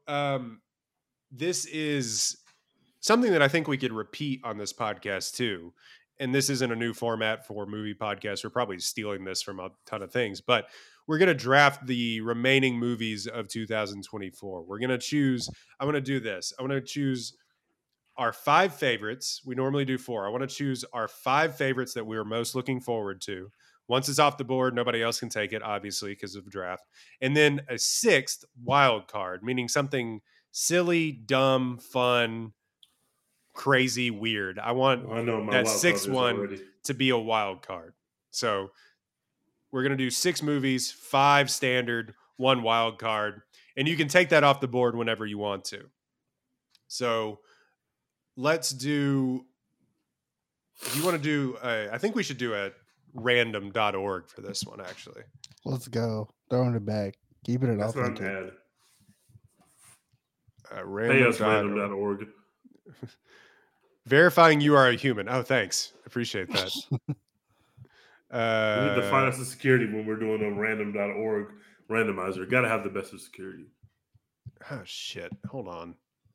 Speaker 4: this is something that I think we could repeat on this podcast too. and this isn't a new format for movie podcasts. We're probably stealing this from a ton of things, but we're going to draft the remaining movies of 2024. We're going to choose, I'm going to do this. I want to choose our 5 favorites. We normally do 4. I want to choose our 5 favorites that we are most looking forward to. Once it's off the board, nobody else can take it, obviously, because of the draft. And then a 6th wild card, meaning something silly, dumb, fun, crazy, weird. I want
Speaker 6: I know my
Speaker 4: that
Speaker 6: wild
Speaker 4: 6th
Speaker 6: card is
Speaker 4: one
Speaker 6: already.
Speaker 4: to be a wild card. So we're going to do 6 movies, 5 standard, 1 wild card. And you can take that off the board whenever you want to. So let's do, if you want to do, I think we should do a random.org for this one, actually.
Speaker 5: Let's go. Throwing it back. Keeping it
Speaker 6: That's not an
Speaker 5: authentic.
Speaker 6: ad. Pay us
Speaker 4: Random.org.
Speaker 6: random.org.
Speaker 4: Verifying you are a human. Oh, thanks. Appreciate that.
Speaker 6: We need the finest of security when we're doing a random.org randomizer. Got to have the best of security.
Speaker 4: Oh, shit. Hold on.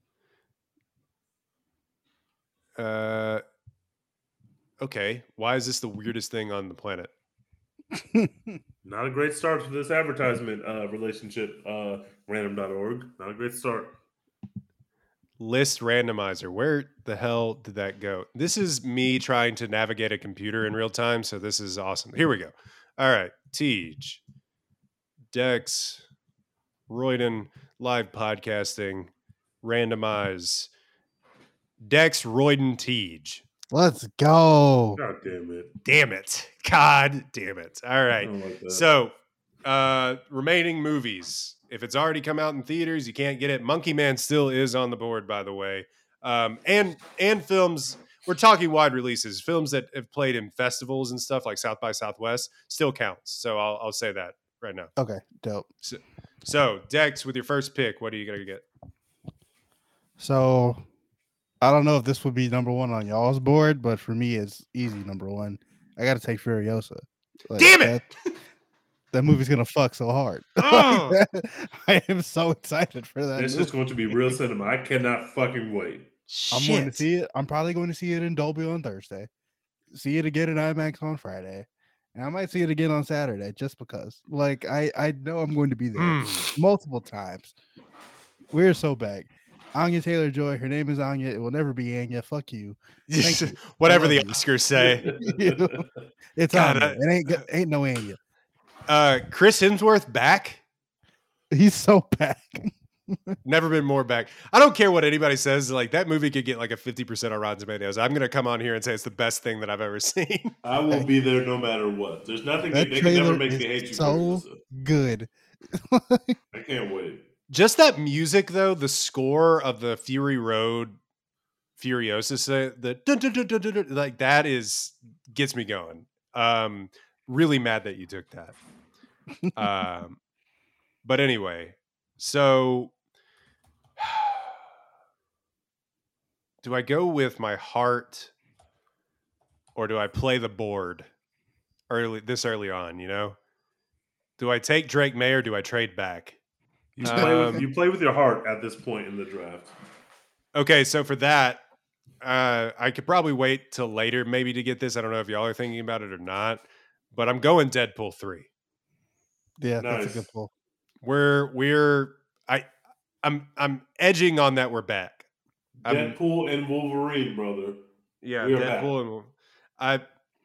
Speaker 4: Okay. Why is this the weirdest thing on the planet?
Speaker 6: Not a great start for this advertisement relationship, random.org. Not a great start.
Speaker 4: List randomizer. Where the hell did that go? This is me trying to navigate a computer in real time, so this is awesome. Here we go. All right. Tej, Dex, Royden, live podcasting, randomize. Dex, Royden, Tej.
Speaker 5: Let's go.
Speaker 6: God damn it.
Speaker 4: Damn it. God damn it. All
Speaker 6: I
Speaker 4: right.
Speaker 6: don't like that.
Speaker 4: So, remaining movies. If it's already come out in theaters, you can't get it. Monkey Man still is on the board, by the way. And films. We're talking wide releases. Films that have played in festivals and stuff like South by Southwest still counts. So I'll say that right now.
Speaker 5: Okay, dope.
Speaker 4: So Dex, with your first pick, what are you gonna get?
Speaker 5: So I don't know if this would be number 1 on y'all's board, but for me, it's easy number 1. I got to take Furiosa. Like,
Speaker 4: Damn it!
Speaker 5: That movie's gonna fuck so hard.
Speaker 4: Oh!
Speaker 5: I am so excited for that.
Speaker 6: This is going to be real cinema. I cannot fucking wait.
Speaker 5: I'm going to see it. I'm probably going to see it in Dolby on Thursday. See it again in IMAX on Friday. And I might see it again on Saturday just because. Like, I know I'm going to be there multiple times. We're so back. Anya Taylor-Joy. Her name is Anya. It will never be Anya. Fuck you. Thank you.
Speaker 4: Whatever
Speaker 5: I
Speaker 4: the
Speaker 5: love you.
Speaker 4: Oscars say.
Speaker 5: It's
Speaker 4: God,
Speaker 5: Anya. It ain't no Anya.
Speaker 4: Chris Hemsworth back.
Speaker 5: He's so back.
Speaker 4: Never been more back. I don't care what anybody says. Like, that movie could get like a 50% on Rotten Tomatoes. I'm gonna come on here and say it's the best thing that I've ever seen.
Speaker 6: I will be there no matter what. There's nothing
Speaker 5: That
Speaker 6: they can never
Speaker 5: trailer
Speaker 6: make me
Speaker 5: is
Speaker 6: hate you.
Speaker 5: so
Speaker 6: Furiosa.
Speaker 5: good.
Speaker 6: I can't wait.
Speaker 4: Just that music, though, the score of the Fury Road Furiosa, the dun, dun, dun, dun, dun, dun, like that gets me going. Really mad that you took that. But anyway, so do I go with my heart or do I play the board this early on, you know? Do I take Drake May or do I trade back?
Speaker 6: You play with your heart at this point in the draft.
Speaker 4: Okay, so for that, I could probably wait till later maybe to get this. I don't know if y'all are thinking about it or not, but I'm going Deadpool 3.
Speaker 5: Yeah,
Speaker 6: Nice.
Speaker 5: that's a good pull.
Speaker 4: I'm edging on that we're back.
Speaker 6: Deadpool and Wolverine, brother.
Speaker 4: Yeah,
Speaker 6: We are
Speaker 4: Deadpool and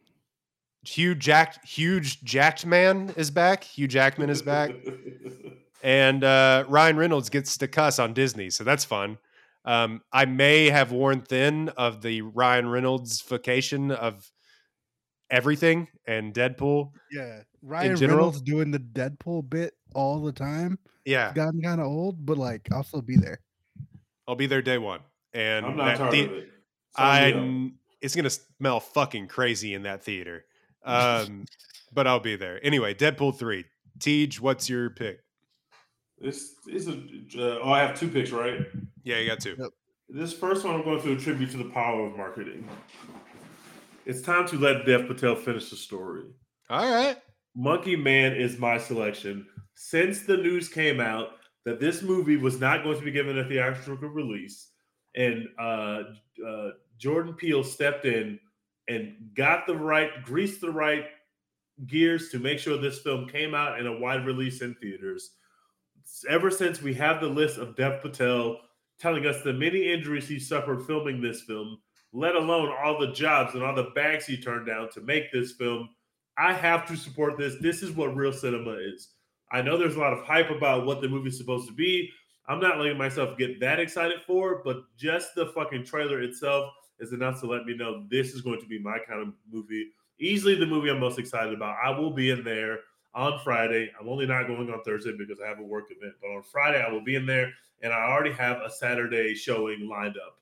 Speaker 4: huge jacked man is back. Hugh Jackman is back. And Ryan Reynolds gets to cuss on Disney, so that's fun. I may have worn thin of the Ryan Reynolds vacation of everything and Deadpool.
Speaker 5: Yeah, Ryan
Speaker 4: general?
Speaker 5: Reynolds doing the Deadpool bit all the time.
Speaker 4: Yeah,
Speaker 5: It's gotten kind of old, but like I'll still be there.
Speaker 4: I'll be there day one. And
Speaker 6: I'm not tired of it.
Speaker 4: it's gonna smell fucking crazy in that theater. But I'll be there. Anyway, Deadpool 3. Tej, what's your pick?
Speaker 6: I have 2 picks, right?
Speaker 4: Yeah, you got 2.
Speaker 5: Yep.
Speaker 6: This first one I'm going to attribute to the power of marketing. It's time to let Dev Patel finish the story.
Speaker 4: All right.
Speaker 6: Monkey Man is my selection. Since the news came out that this movie was not going to be given a theatrical release, and Jordan Peele stepped in and greased the right gears to make sure this film came out in a wide release in theaters. Ever since we have the list of Dev Patel telling us the many injuries he suffered filming this film, let alone all the jobs and all the bags he turned down to make this film, I have to support this. This is what real cinema is. I know there's a lot of hype about what the movie's supposed to be. I'm not letting myself get that excited for it, but just the fucking trailer itself is enough to let me know this is going to be my kind of movie. Easily the movie I'm most excited about. I will be in there on Friday. I'm only not going on Thursday because I have a work event, but on Friday I will be in there, and I already have a Saturday showing lined up.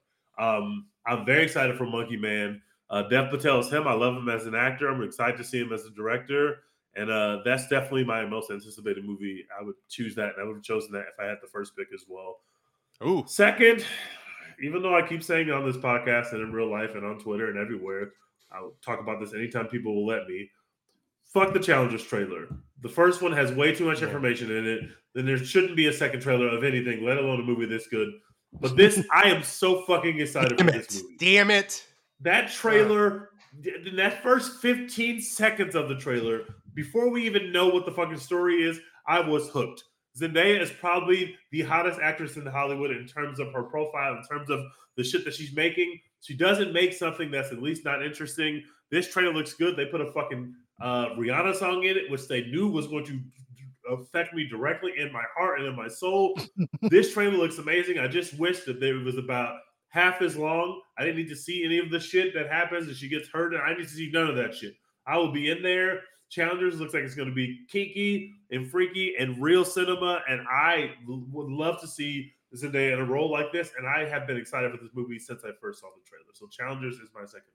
Speaker 6: I'm very excited for Monkey Man. Dev Patel is him. I love him as an actor. I'm excited to see him as a director, and that's definitely my most anticipated movie. I would choose that, and I would have chosen that if I had the first pick as well.
Speaker 4: Ooh.
Speaker 6: Second, even though I keep saying it on this podcast and in real life and on Twitter and everywhere, I'll talk about this anytime people will let me. Fuck the Challengers trailer. The first one has way too much information in it. Then there shouldn't be a second trailer of anything, let alone a movie this good. But this, I am so fucking excited for this movie.
Speaker 4: Damn it.
Speaker 6: That trailer, in that first 15 seconds of the trailer, before we even know what the fucking story is, I was hooked. Zendaya is probably the hottest actress in Hollywood in terms of her profile, in terms of the shit that she's making. She doesn't make something that's at least not interesting. This trailer looks good. They put a fucking Rihanna song in it, which they knew was going to affect me directly in my heart and in my soul. This trailer looks amazing. I just wish that it was about half as long. I didn't need to see any of the shit that happens and she gets hurt, and I need to see none of that shit. I will be in there. Challengers looks like it's going to be kinky and freaky and real cinema, and I would love to see Zendaya in a role like this, and I have been excited for this movie since I first saw the trailer. So Challengers is my second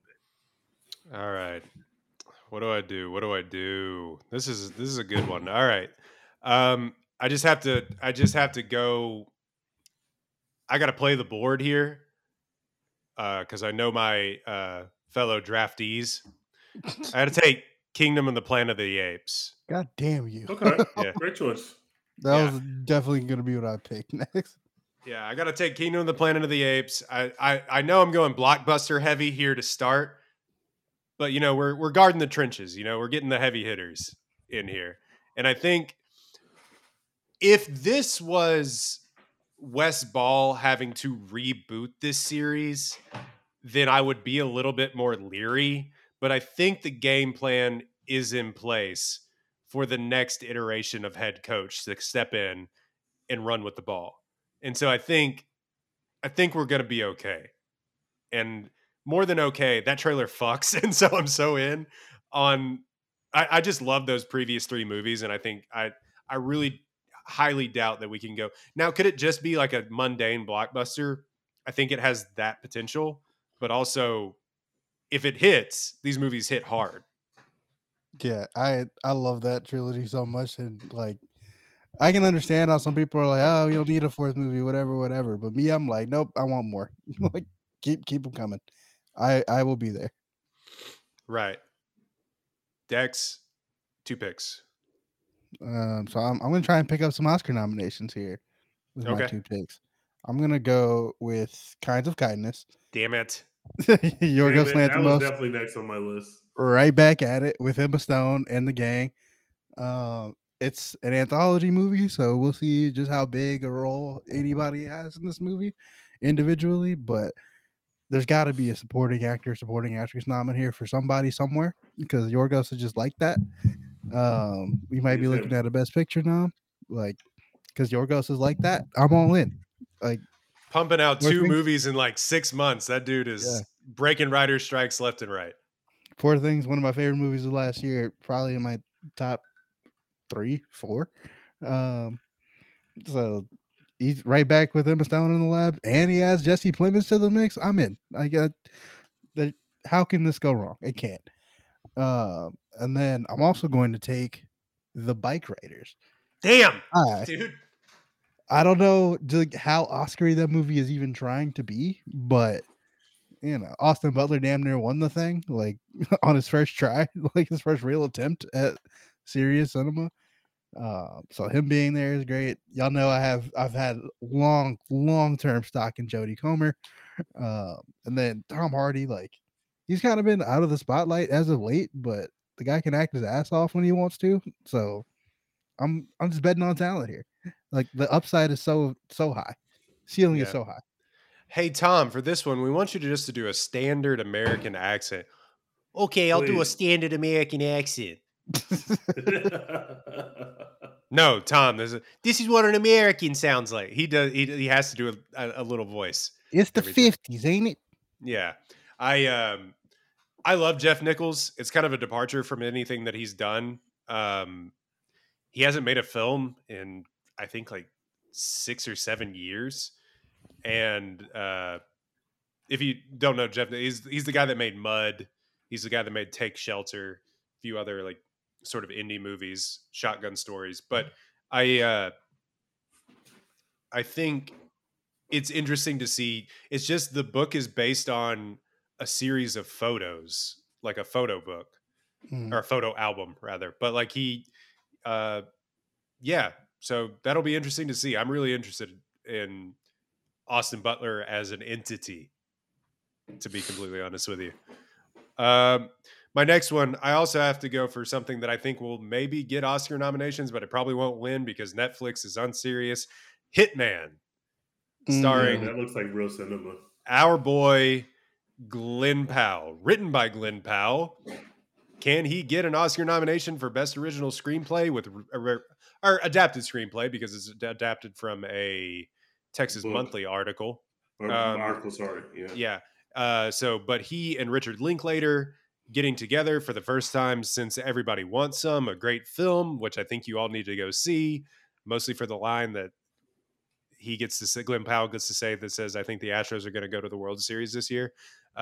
Speaker 6: pick.
Speaker 4: All right. What do I do? This is a good one. All right. I just have to go. I got to play the board here because I know my fellow draftees. I had to take Kingdom of the Planet of the Apes.
Speaker 5: God damn you.
Speaker 6: Okay.
Speaker 4: Yeah.
Speaker 6: Great choice.
Speaker 5: That was definitely going to be what I picked next.
Speaker 4: Yeah, I got to take Kingdom of the Planet of the Apes. I know I'm going blockbuster heavy here to start, but we're guarding the trenches. We're getting the heavy hitters in here, and I think if this was Wes Ball having to reboot this series, then I would be a little bit more leery. But I think the game plan is in place for the next iteration of head coach to step in and run with the ball. And so I think we're going to be okay. And more than okay, that trailer fucks. And so I'm so in on, I just love those previous three movies. And I think I really highly doubt that we can go. Now, could it just be like a mundane blockbuster? I think it has that potential, but also if it hits, these movies hit hard.
Speaker 5: Yeah, I love that trilogy so much, and like I can understand how some people are like, oh, you don't need a fourth movie, whatever. But me, I'm like, nope, I want more. Like keep them coming. I will be there.
Speaker 4: Right. Dex, 2 picks.
Speaker 5: So I'm gonna try and pick up some Oscar nominations here with my 2 picks. I'm gonna go with Kinds of Kindness.
Speaker 4: Damn it.
Speaker 5: Yorgos Lanthimos.
Speaker 6: That was definitely next on my list.
Speaker 5: Right back at it with Emma Stone and the gang. It's an anthology movie, so we'll see just how big a role anybody has in this movie individually, but there's got to be a supporting actress nominee here for somebody somewhere because Yorgos is just like that. We might be looking at a Best Picture now, like because Yorgos is like that. I'm all in. Like
Speaker 4: pumping out 2 movies in like 6 months. That dude is breaking writer's strikes left and right.
Speaker 5: Poor Things, one of my favorite movies of last year, probably in my top 3, 4. So he's right back with Emma Stone in the lab, and he has Jesse Plemons to the mix. I'm in. I got that. How can this go wrong? It can't. And then I'm also going to take The Bike Riders.
Speaker 4: Damn, dude.
Speaker 5: I don't know how Oscar-y that movie is even trying to be, but Austin Butler damn near won the thing, like on his first try, like his first real attempt at serious cinema. So him being there is great. Y'all know I've had long-term stock in Jodie Comer. And then Tom Hardy, like he's kind of been out of the spotlight as of late, but the guy can act his ass off when he wants to. So I'm just betting on talent here. Like the upside is so high, ceiling is
Speaker 4: Yeah.
Speaker 5: so high.
Speaker 4: Hey Tom, for this one, we want you to do a standard American accent. Okay, I'll do a
Speaker 6: Please.
Speaker 4: standard American accent. No, Tom, this is what an American sounds like. He does. He has to do a little voice.
Speaker 5: It's the
Speaker 4: every time.
Speaker 5: 50s, ain't it?
Speaker 4: Yeah, I love Jeff Nichols. It's kind of a departure from anything that he's done. He hasn't made a film in I think like 6 or 7 years, and if you don't know Jeff, he's the guy that made Mud. He's the guy that made Take Shelter, a few other like sort of indie movies, shotgun stories. But I think it's interesting to see. It's just the book is based on a series of photos, like a photo book or a photo album rather. But like yeah. So that'll be interesting to see. I'm really interested in Austin Butler as an entity, to be completely honest with you. My next one, I also have to go for something that I think will maybe get Oscar nominations, but it probably won't win because Netflix is unserious. Hitman, starring
Speaker 6: That looks like real cinema.
Speaker 4: our boy Glenn Powell, written by Glenn Powell. Can he get an Oscar nomination for Best Original Screenplay or adapted screenplay, because it's adapted from a Texas
Speaker 6: Book.
Speaker 4: Monthly article.
Speaker 6: Or article, sorry. Yeah.
Speaker 4: Yeah. But he and Richard Linklater getting together for the first time since Everybody Wants Some, a great film, which I think you all need to go see, mostly for the line that he gets to say, Glenn Powell gets to say, that says, I think the Astros are going to go to the World Series this year.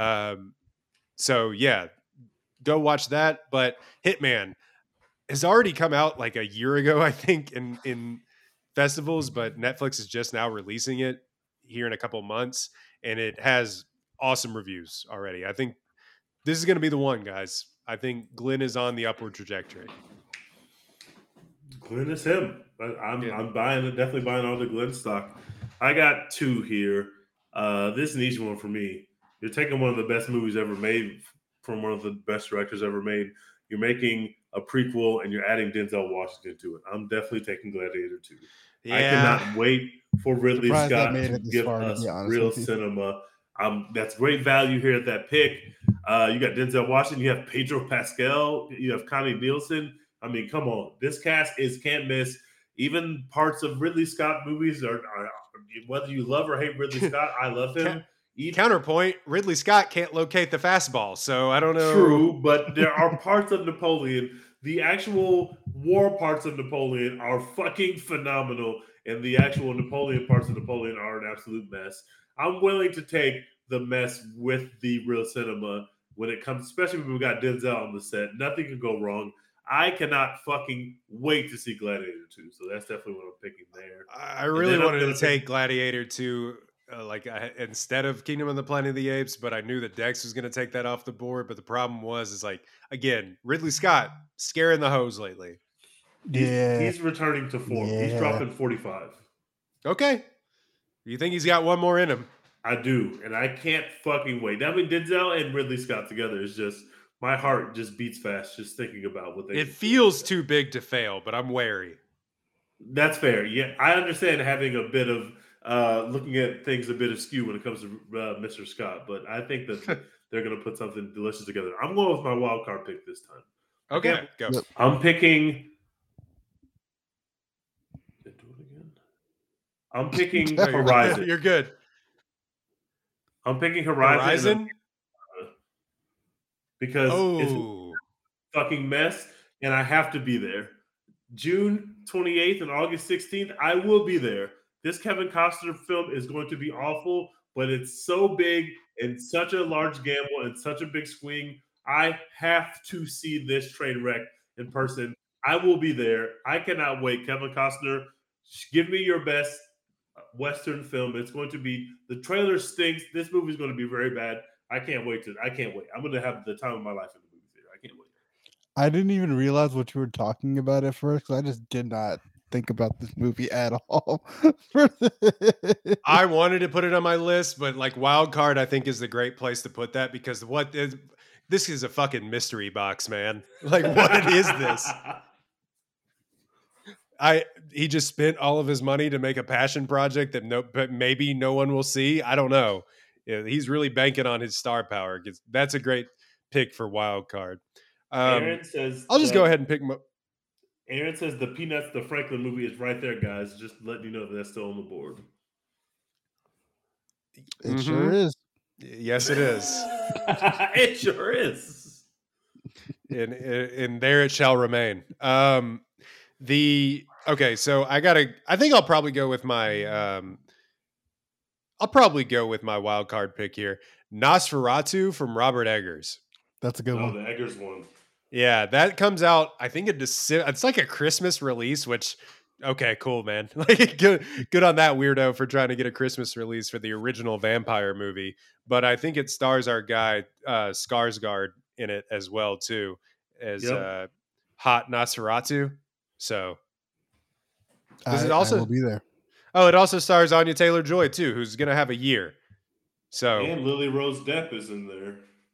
Speaker 4: So yeah, go watch that. But Hitman has already come out like a year ago, I think, in festivals, but Netflix is just now releasing it here in a couple months, and it has awesome reviews already. I think this is going to be the one, guys. I think Glenn is on the upward trajectory.
Speaker 6: Glenn is him. I'm buying it, definitely buying all the Glenn stock. I got two here. This is an easy one for me. You're taking one of the best movies ever made from one of the best directors ever made. You're making a prequel and you're adding Denzel Washington to it. I'm definitely taking Gladiator 2.
Speaker 4: Yeah.
Speaker 6: I cannot wait for Ridley
Speaker 5: Surprised
Speaker 6: Scott
Speaker 5: that made
Speaker 6: to
Speaker 5: it this
Speaker 6: give
Speaker 5: far, to
Speaker 6: us
Speaker 5: be honest
Speaker 6: real
Speaker 5: with you.
Speaker 6: cinema. That's great value here at that pick. You got Denzel Washington. You have Pedro Pascal. You have Connie Nielsen. I mean, come on. This cast is can't miss. Even parts of Ridley Scott movies are whether you love or hate Ridley Scott, I love him.
Speaker 4: Counterpoint, Ridley Scott can't locate the fastball, so I don't know.
Speaker 6: True, but there are parts of Napoleon, the actual war parts of Napoleon are fucking phenomenal, and the actual Napoleon parts of Napoleon are an absolute mess. I'm willing to take the mess with the real cinema when it comes, especially when we got Denzel on the set. Nothing can go wrong. I cannot fucking wait to see Gladiator 2, so that's definitely what I'm picking there.
Speaker 4: I really wanted to take Gladiator 2 instead of Kingdom of the Planet of the Apes, but I knew that Dex was going to take that off the board. But the problem is like, again, Ridley Scott scaring the hose lately.
Speaker 6: He's returning to form.
Speaker 5: Yeah.
Speaker 6: He's dropping 45.
Speaker 4: Okay. You think he's got one more in him?
Speaker 6: I do, and I can't fucking wait. I mean, Denzel and Ridley Scott together is just, my heart just beats fast just thinking about what they.
Speaker 4: It feels too big to fail, but I'm wary.
Speaker 6: That's fair. Yeah, I understand having a bit of looking at things a bit askew when it comes to Mr. Scott, but I think that they're going to put something delicious together. I'm going with my wild card pick this time.
Speaker 4: Okay, go.
Speaker 5: Yep.
Speaker 6: I'm picking. Do it again. I'm picking Horizon.
Speaker 4: You're good.
Speaker 6: I'm picking Horizon. Because it's a fucking mess, and I have to be there. June 28th and August 16th, I will be there. This Kevin Costner film is going to be awful, but it's so big and such a large gamble and such a big swing. I have to see this train wreck in person. I will be there. I cannot wait. Kevin Costner, give me your best Western film. It's going to be, the trailer stinks. This movie is going to be very bad. I can't wait. I'm going to have the time of my life in the movie theater. I can't wait.
Speaker 5: I didn't even realize what you were talking about at first, because I just did not think about this movie at all.
Speaker 4: I wanted to put it on my list, but like wild card, I think is the great place to put that, because this is a fucking mystery box, man. Like, what is this? He just spent all of his money to make a passion project but maybe no one will see. I don't know. Yeah, he's really banking on his star power. That's a great pick for wild card.
Speaker 6: Aaron says
Speaker 4: I'll just go ahead and pick.
Speaker 6: Aaron says the Peanuts, the Franklin movie is right there, guys. Just letting you know that that's still on the board.
Speaker 5: It sure is.
Speaker 4: Yes, it is.
Speaker 6: It sure is.
Speaker 4: And there it shall remain. Okay, so I think I'll probably go with my wild card pick here. Nosferatu from Robert Eggers.
Speaker 5: That's a good one.
Speaker 6: The Eggers one.
Speaker 4: Yeah, that comes out, I think, it's like a Christmas release, which, okay, cool, man. Like, good on that weirdo for trying to get a Christmas release for the original vampire movie. But I think it stars our guy, Skarsgård, in it as well, too, as hot Nosferatu. So,
Speaker 5: I will be there.
Speaker 4: Oh, it also stars Anya Taylor-Joy, too, who's going to have a year. So,
Speaker 6: and Lily Rose Depp is in there.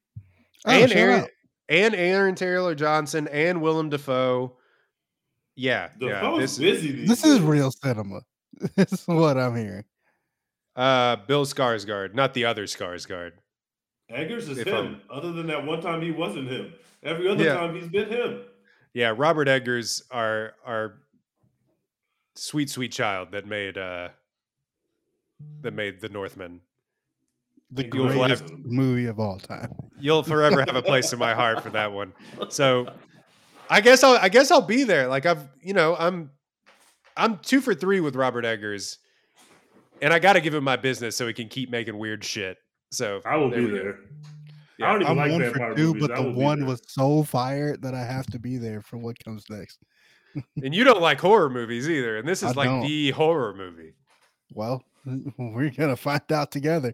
Speaker 4: And Aaron Taylor Johnson and Willem Dafoe. Yeah.
Speaker 6: Dafoe's busy.
Speaker 5: This is real cinema. This is what I'm hearing.
Speaker 4: Bill Skarsgård, not the other Skarsgård.
Speaker 6: Eggers is him. Other than that one time he wasn't him. Every other time he's been him. Yeah,
Speaker 4: Robert Eggers, our sweet, sweet child that made The Northman.
Speaker 5: The greatest movie of all time.
Speaker 4: You'll forever have a place in my heart for that one. So I guess I'll be there. Like I'm 2 for 3 with Robert Eggers, and I got to give him my business so he can keep making weird shit. So
Speaker 6: I will be there. Yeah. I don't even like vampire movies.
Speaker 5: But the one was so fired that I have to be there for what comes next.
Speaker 4: And you don't like horror movies either, and this is the horror movie.
Speaker 5: Well, we're gonna find out together.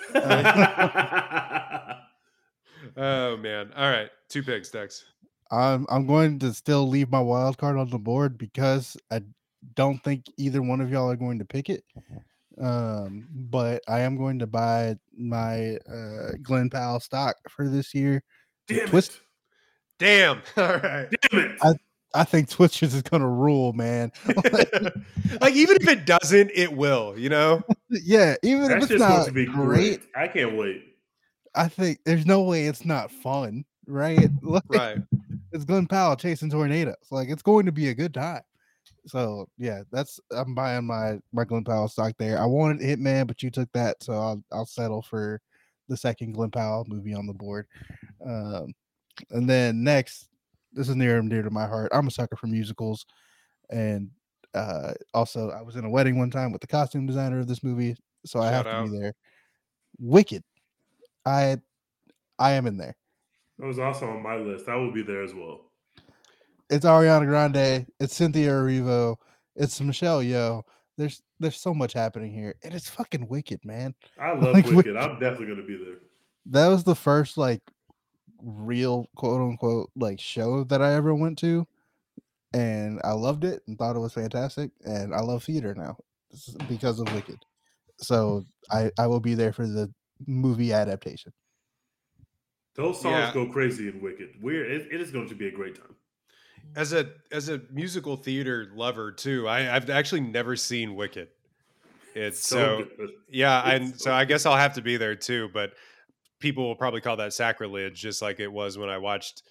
Speaker 4: Oh man! All right, 2 picks, Dex.
Speaker 5: I'm going to still leave my wild card on the board because I don't think either one of y'all are going to pick it. But I am going to buy my Glen Powell stock for this year.
Speaker 4: Damn! All right.
Speaker 6: Damn it!
Speaker 5: I think Twitchers is gonna rule, man.
Speaker 4: Like even if it doesn't, it will.
Speaker 5: Yeah, even if it's not
Speaker 6: to be great. I can't wait.
Speaker 5: I think there's no way it's not fun, right?
Speaker 4: Right.
Speaker 5: It's Glen Powell chasing tornadoes. Like it's going to be a good time. So yeah, I'm buying my Glen Powell stock there. I wanted Hitman, but you took that, so I'll settle for the second Glen Powell movie on the board. And then next. This is near and dear to my heart. I'm a sucker for musicals. And also, I was in a wedding one time with the costume designer of this movie, so I have to be there. Wicked. I am in there.
Speaker 6: That was also on my list. I will be there as well.
Speaker 5: It's Ariana Grande. It's Cynthia Erivo. It's Michelle Yeoh. There's so much happening here. And it's fucking wicked, man.
Speaker 6: I love Wicked. I'm definitely going to be there.
Speaker 5: That was the first, real quote unquote show that I ever went to, and I loved it and thought it was fantastic, and I love theater now because of Wicked. So I will be there for the movie adaptation.
Speaker 6: Those songs go crazy in Wicked. It is going to be a great time.
Speaker 4: As a musical theater lover too, I've actually never seen Wicked. It's so good. Yeah, and so I guess I'll have to be there too, but people will probably call that sacrilege, just like it was when I watched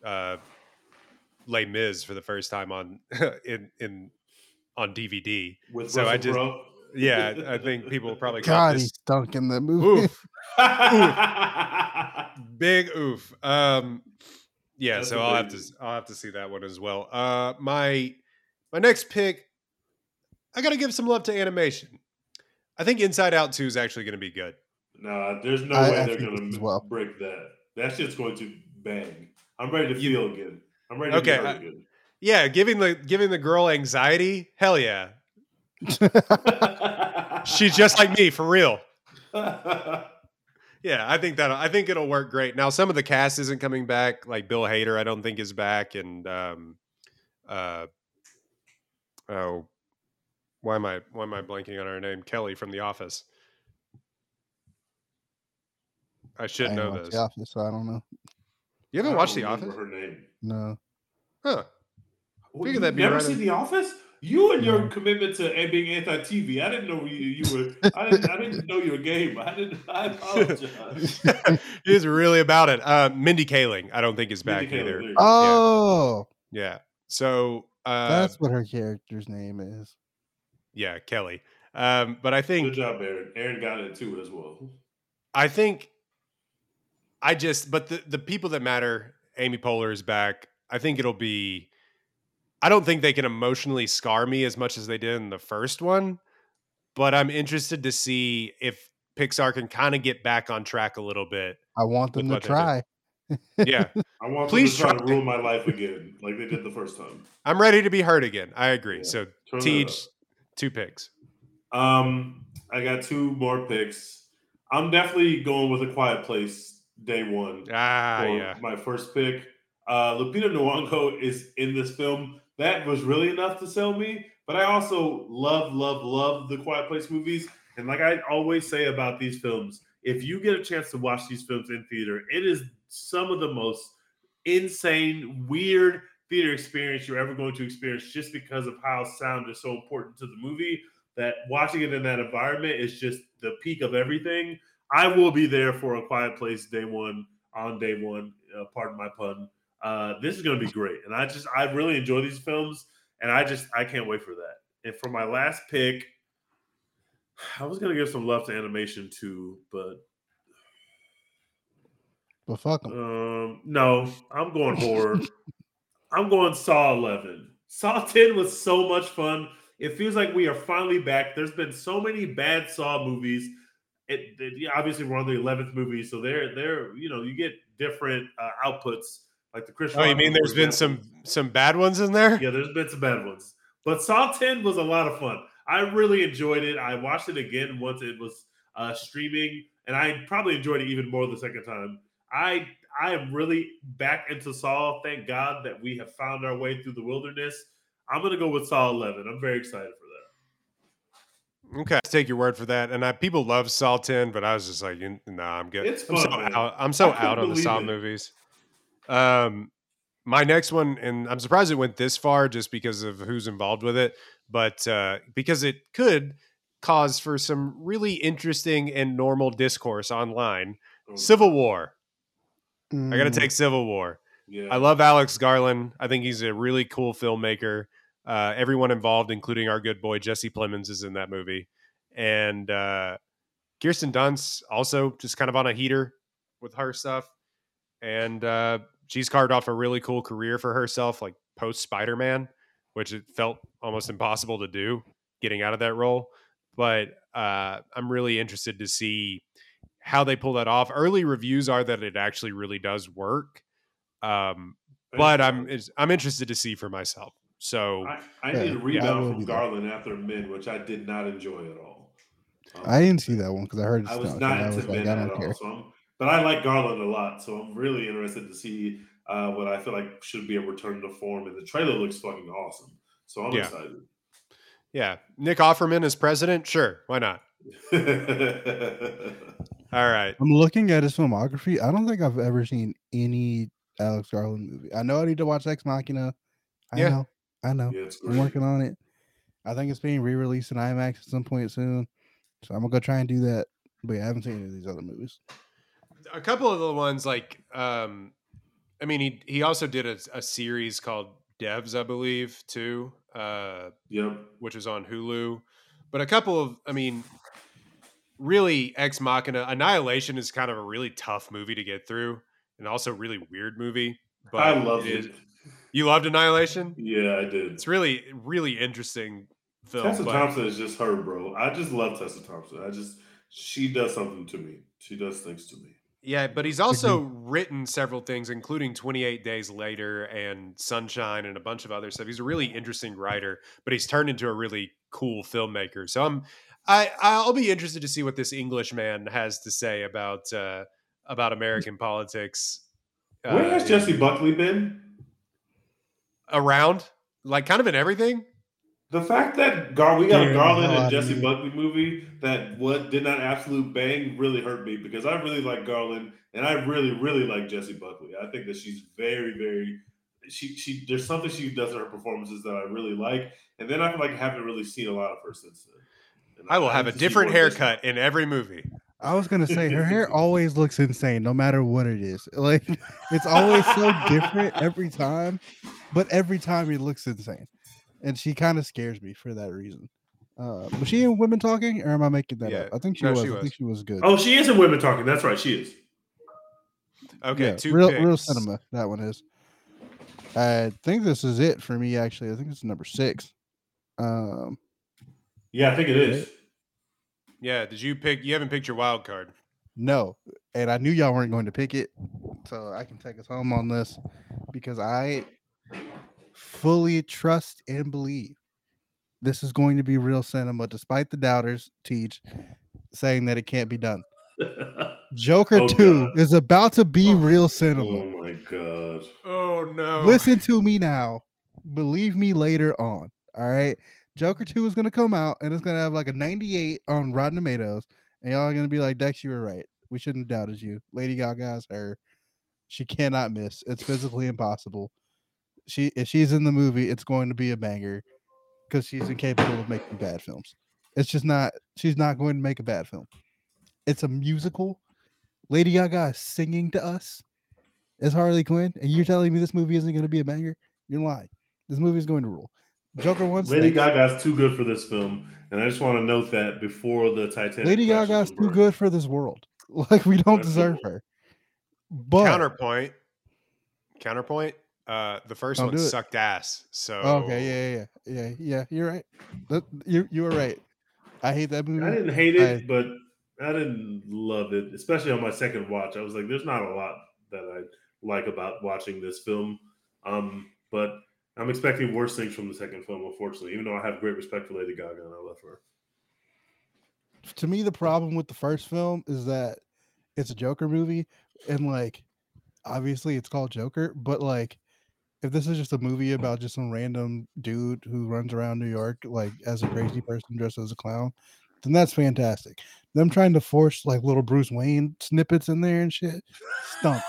Speaker 4: Les Mis for the first time on DVD.
Speaker 6: With so Russell Crowe?
Speaker 4: I think people will probably call
Speaker 5: this. He stunk in the movie.
Speaker 4: Oof. Big oof. Yeah, so I'll have to see that one as well. My next pick, I got to give some love to animation. I think Inside Out 2 is actually going to be good.
Speaker 6: No, there's no way they're going to break that. That shit's going to bang. I'm ready to feel again. I'm ready to feel again.
Speaker 4: Yeah, giving the girl anxiety. Hell yeah. She's just like me, for real. Yeah, I think it'll work great. Now, some of the cast isn't coming back. Like Bill Hader, I don't think is back, and why am I blanking on her name? Kelly from The Office. I should know this.
Speaker 5: The Office, so I don't know.
Speaker 4: You haven't
Speaker 6: I
Speaker 4: watched
Speaker 6: don't
Speaker 4: The
Speaker 6: remember
Speaker 4: Office?
Speaker 6: her name.
Speaker 5: No.
Speaker 4: Huh.
Speaker 6: Well,
Speaker 4: Figured
Speaker 6: you've
Speaker 4: that'd be
Speaker 6: never
Speaker 4: right
Speaker 6: seen
Speaker 4: up-
Speaker 6: The Office? You and your
Speaker 5: No.
Speaker 6: commitment to being anti-TV. I didn't know you were. I didn't know you were game. I apologize.
Speaker 4: He is really about it. Mindy Kaling, I don't think is
Speaker 6: Mindy
Speaker 4: back
Speaker 6: Kaling,
Speaker 4: either.
Speaker 6: there you go.
Speaker 5: Oh,
Speaker 4: Yeah. So
Speaker 5: that's what her character's name is.
Speaker 4: yeah, Kelly. But I
Speaker 6: Good
Speaker 4: think
Speaker 6: job, Aaron. Aaron got it too as well.
Speaker 4: but the people that matter, Amy Poehler is back. I think I don't think they can emotionally scar me as much as they did in the first one, but I'm interested to see if Pixar can kind of get back on track a little bit.
Speaker 5: I want them
Speaker 4: with
Speaker 5: to
Speaker 4: what they did.
Speaker 5: try.
Speaker 4: Yeah.
Speaker 6: I want
Speaker 4: Please
Speaker 6: them to try to
Speaker 4: try.
Speaker 6: ruin my life again, like they did the first time.
Speaker 4: I'm ready to be hurt again. I agree.
Speaker 6: Yeah.
Speaker 4: So
Speaker 6: Turn that
Speaker 4: Tej,
Speaker 6: up.
Speaker 4: 2 picks.
Speaker 6: I got 2 more picks. I'm definitely going with A Quiet Place day one for
Speaker 4: Yeah.
Speaker 6: my first pick. Lupita Nyong'o is in this film. That was really enough to sell me. But I also love the Quiet Place movies. And like I always say about these films, if you get a chance to watch these films in theater, it is some of the most insane, weird theater experience you're ever going to experience, just because of how sound is so important to the movie. That watching it in that environment is just the peak of everything. I will be there for A Quiet Place day one, pardon my pun. This is going to be great. And I really enjoy these films, and I can't wait for that. And for my last pick, I was going to give some love to animation too, but
Speaker 5: fuck them.
Speaker 6: no, I'm going horror. I'm going Saw 11. Saw 10 was so much fun. It feels like we are finally back. There's been so many bad Saw movies. Obviously, we're on the 11th movie, so they're you get different outputs, like the Chris.
Speaker 4: Oh, you mean there's been some bad ones in there?
Speaker 6: Yeah, there's been some bad ones, but Saw 10 was a lot of fun. I really enjoyed it. I watched it again once it was streaming, and I probably enjoyed it even more the second time. I am really back into Saw. Thank God that we have found our way through the wilderness. I'm going to go with Saw 11. I'm very excited for that.
Speaker 4: Okay, let's take your word for that. And people love Saw 10, but I was just like, nah, I'm good.
Speaker 6: It's fun, man.
Speaker 4: I'm so
Speaker 6: I couldn't
Speaker 4: out on the
Speaker 6: believe
Speaker 4: Saw
Speaker 6: it.
Speaker 4: movies. My next one, and I'm surprised it went this far just because of who's involved with it, but because it could cause for some really interesting and normal discourse online. Civil War. I got to take Civil War.
Speaker 6: Yeah.
Speaker 4: I love Alex Garland. I think he's a really cool filmmaker. Everyone involved, including our good boy Jesse Plemons, is in that movie. And Kirsten Dunst also just kind of on a heater with her stuff. And she's carved off a really cool career for herself, like post Spider-Man, which it felt almost impossible to do getting out of that role. But I'm really interested to see how they pull that off. Early reviews are that it actually really does work. But I'm interested to see for myself. So
Speaker 6: I need a rebound
Speaker 5: will
Speaker 6: from
Speaker 5: be there.
Speaker 6: Garland after Men, which I did not enjoy at all.
Speaker 5: I didn't see that one because I heard
Speaker 6: I
Speaker 5: it's
Speaker 6: was
Speaker 5: not.
Speaker 6: not
Speaker 5: I
Speaker 6: into
Speaker 5: was like,
Speaker 6: Men
Speaker 5: I
Speaker 6: at
Speaker 5: don't
Speaker 6: all.
Speaker 5: care.
Speaker 6: But I like Garland a lot, so I'm really interested to see what I feel like should be a return to form. And the trailer looks fucking awesome, so I'm excited.
Speaker 4: Yeah, Nick Offerman as president, sure, why not? All right.
Speaker 5: I'm looking at his filmography. I don't think I've ever seen any Alex Garland movie. I know I need to watch Ex Machina. I know.
Speaker 6: Yeah, it's
Speaker 5: I'm
Speaker 6: great.
Speaker 5: working on it. I think it's being re-released in IMAX at some point soon. So I'm gonna go try and do that. But yeah, I haven't seen any of these other movies.
Speaker 4: A couple of the ones like I mean he also did a series called Devs, I believe, too. Which is on Hulu. But a couple of, I mean, really Ex Machina, Annihilation is kind of a really tough movie to get through and also really weird movie. But
Speaker 6: I loved it.
Speaker 4: You loved Annihilation?
Speaker 6: Yeah, I did.
Speaker 4: It's really, really interesting film.
Speaker 6: Tessa Thompson is just her, bro. I just love Tessa Thompson. She does something to me. She does things to me.
Speaker 4: Yeah, but he's also written several things, including 28 Days Later and Sunshine and a bunch of other stuff. He's a really interesting writer, but he's turned into a really cool filmmaker. So I'll be interested to see what this Englishman has to say about American politics.
Speaker 6: Where has Jesse Buckley been?
Speaker 4: Around, like kind of in everything.
Speaker 6: The fact that we got
Speaker 5: Scaring
Speaker 6: a
Speaker 5: the
Speaker 6: Garland
Speaker 5: hell
Speaker 6: and
Speaker 5: out of
Speaker 6: Jesse
Speaker 5: me.
Speaker 6: Buckley movie that did not absolute bang really hurt me because I really like Garland and I really, really like Jesse Buckley. I think that she's very, very she there's something she does in her performances that I really like. And then I feel like I haven't really seen a lot of her since then. And
Speaker 4: I will have
Speaker 6: need
Speaker 4: a
Speaker 6: to see
Speaker 4: different
Speaker 6: more of Jesse
Speaker 4: haircut in every movie.
Speaker 5: I was gonna say her hair always looks insane, no matter what it is. Like it's always so different every time, but every time it looks insane, and she kind of scares me for that reason. Was she in Women Talking, or am I making that
Speaker 4: Yeah.
Speaker 5: up? I think she
Speaker 4: No,
Speaker 5: was.
Speaker 4: she
Speaker 5: I
Speaker 4: was.
Speaker 5: think she was good.
Speaker 6: Oh, she is in Women Talking. That's right, she is.
Speaker 4: Okay,
Speaker 5: yeah,
Speaker 4: two
Speaker 5: real
Speaker 4: picks.
Speaker 5: cinema. That one is. I think this is it for me. Actually, I think it's number 6.
Speaker 6: Yeah, I think it is.
Speaker 4: Yeah, did you pick? You haven't picked your wild card.
Speaker 5: No, and I knew y'all weren't going to pick it, so I can take us home on this because I fully trust and believe this is going to be real cinema, despite the doubters teach saying that it can't be done. Joker 2 is about to be real cinema.
Speaker 6: Oh my god.
Speaker 4: Oh no.
Speaker 5: Listen to me now. Believe me later on. All right. Joker 2 is going to come out and it's going to have like a 98 on Rotten Tomatoes. And y'all are going to be like, Dex, you were right. We shouldn't have doubted you. Lady Gaga's her. She cannot miss. It's physically impossible. If she's in the movie, it's going to be a banger because she's incapable of making bad films. It's just not, she's not going to make a bad film. It's a musical. Lady Gaga is singing to us as Harley Quinn, and you're telling me this movie isn't going to be a banger? You're lying. This movie is going to rule. Joker 1.
Speaker 6: Lady Gaga's too good for this film, and I just want to note that before the Titanic.
Speaker 5: Lady Gaga's too good for this world. Like we don't deserve her. But
Speaker 4: counterpoint. The first one sucked ass. So
Speaker 5: okay, yeah. You're right. You were right. I hate that movie.
Speaker 6: I didn't hate it, but I didn't love it, especially on my second watch. I was like, "There's not a lot that I like about watching this film," but I'm expecting worse things from the second film, unfortunately. Even though I have great respect for Lady Gaga and I love her.
Speaker 5: To me, the problem with the first film is that it's a Joker movie, and like, obviously, it's called Joker, but like, if this is just a movie about just some random dude who runs around New York like as a crazy person dressed as a clown, then that's fantastic. Them trying to force like little Bruce Wayne snippets in there and shit, stunk.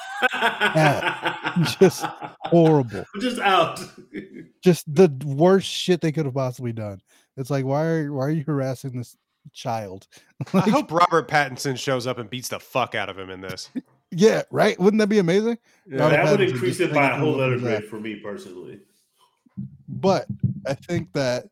Speaker 5: Just horrible.
Speaker 6: Just out.
Speaker 5: Just the worst shit they could have possibly done. It's like, why are you harassing this child?
Speaker 4: Like, I hope Robert Pattinson shows up and beats the fuck out of him in this.
Speaker 5: Yeah, right. Wouldn't that be amazing?
Speaker 6: Yeah, that would increase it by a whole letter grade for me personally.
Speaker 5: But I think that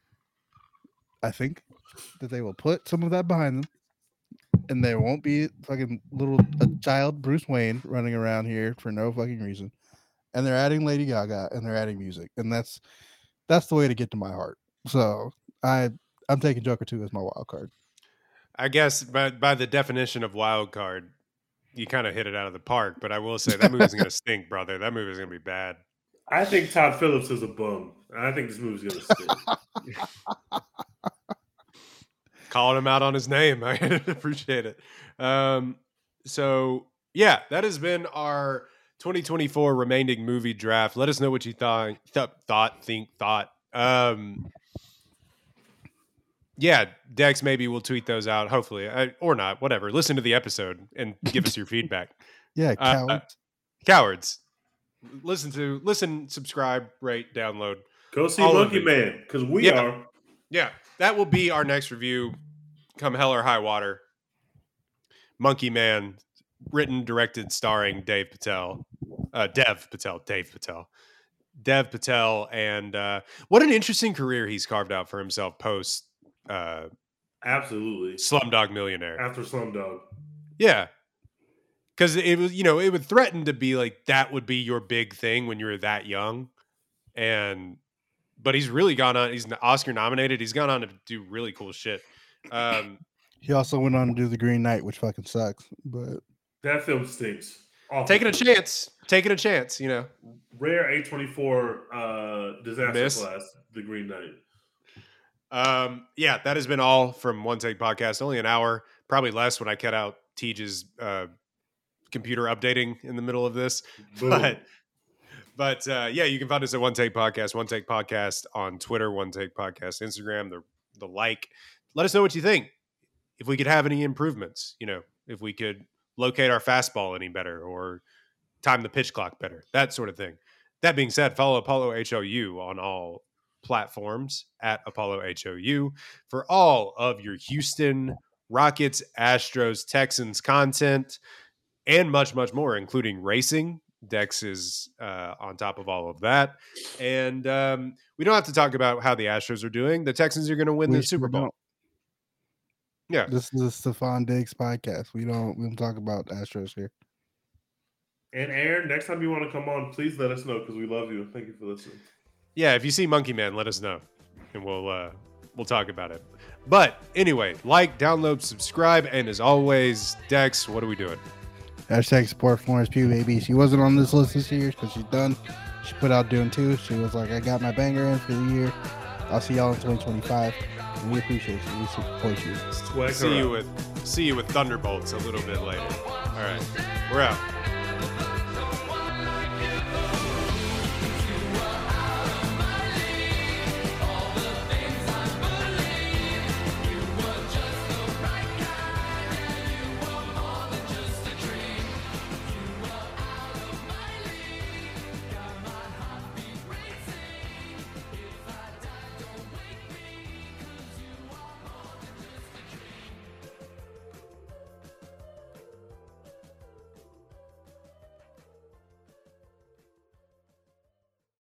Speaker 5: they will put some of that behind them, and there won't be fucking a child Bruce Wayne running around here for no fucking reason. And they're adding Lady Gaga and they're adding music, and that's the way to get to my heart. So I'm taking Joker 2 as my wild card.
Speaker 4: I guess by the definition of wild card, you kind of hit it out of the park, but I will say that movie's going to stink, brother. That movie's going to be bad.
Speaker 6: I think Todd Phillips is a bum. I think this movie's going to stink.
Speaker 4: Calling him out on his name. I appreciate it. So, yeah, that has been our 2024 remaining movie draft. Let us know what you thought. Yeah, Dex, maybe we'll tweet those out, hopefully, or not, whatever. Listen to the episode and give us your feedback.
Speaker 5: Yeah, cowards.
Speaker 4: Cowards. Listen, subscribe, rate, download.
Speaker 6: Go see Monkey Man, because we are.
Speaker 4: Yeah, that will be our next review, come hell or high water. Monkey Man, written, directed, starring Dev Patel, and what an interesting career he's carved out for himself post
Speaker 6: absolutely
Speaker 4: Slumdog Millionaire.
Speaker 6: After Slumdog,
Speaker 4: yeah, because it was, it would threaten to be like that would be your big thing when you were that young, but he's really gone on. He's Oscar nominated. He's gone on to do really cool shit.
Speaker 5: He also went on to do The Green Knight, which fucking sucks. But
Speaker 6: that film stinks.
Speaker 4: Awful. Taking a chance,
Speaker 6: Rare A24 disaster class, The Green Knight.
Speaker 4: Yeah, that has been all from One Take Podcast. Only an hour, probably less when I cut out Teej's computer updating in the middle of this.
Speaker 6: Boom.
Speaker 4: But yeah, you can find us at One Take Podcast, One Take Podcast on Twitter, One Take Podcast Instagram, the like. Let us know what you think. If we could have any improvements, if we could locate our fastball any better or time the pitch clock better, that sort of thing. That being said, follow Apollo HOU on all platforms at Apollo HOU for all of your Houston Rockets, Astros, Texans content and much, much more, including racing. Dex is on top of all of that. And we don't have to talk about how the Astros are doing. The Texans are going to win the Super Bowl. Yeah.
Speaker 5: This is a Stephon Diggs podcast. We don't talk about Astros here.
Speaker 6: And Aaron, next time you want to come on, please let us know because we love you. Thank you for listening.
Speaker 4: Yeah, if you see Monkey Man, let us know, and we'll talk about it. But anyway, like, download, subscribe, and as always, Dex, what are we doing?
Speaker 5: Hashtag support Florence Pugh, baby. She wasn't on this list this year because she's done. She put out Dune 2. She was like, I got my banger in for the year. I'll see y'all in 2025. And we appreciate you. We support you.
Speaker 4: See you with Thunderbolts a little bit later. All right, we're out.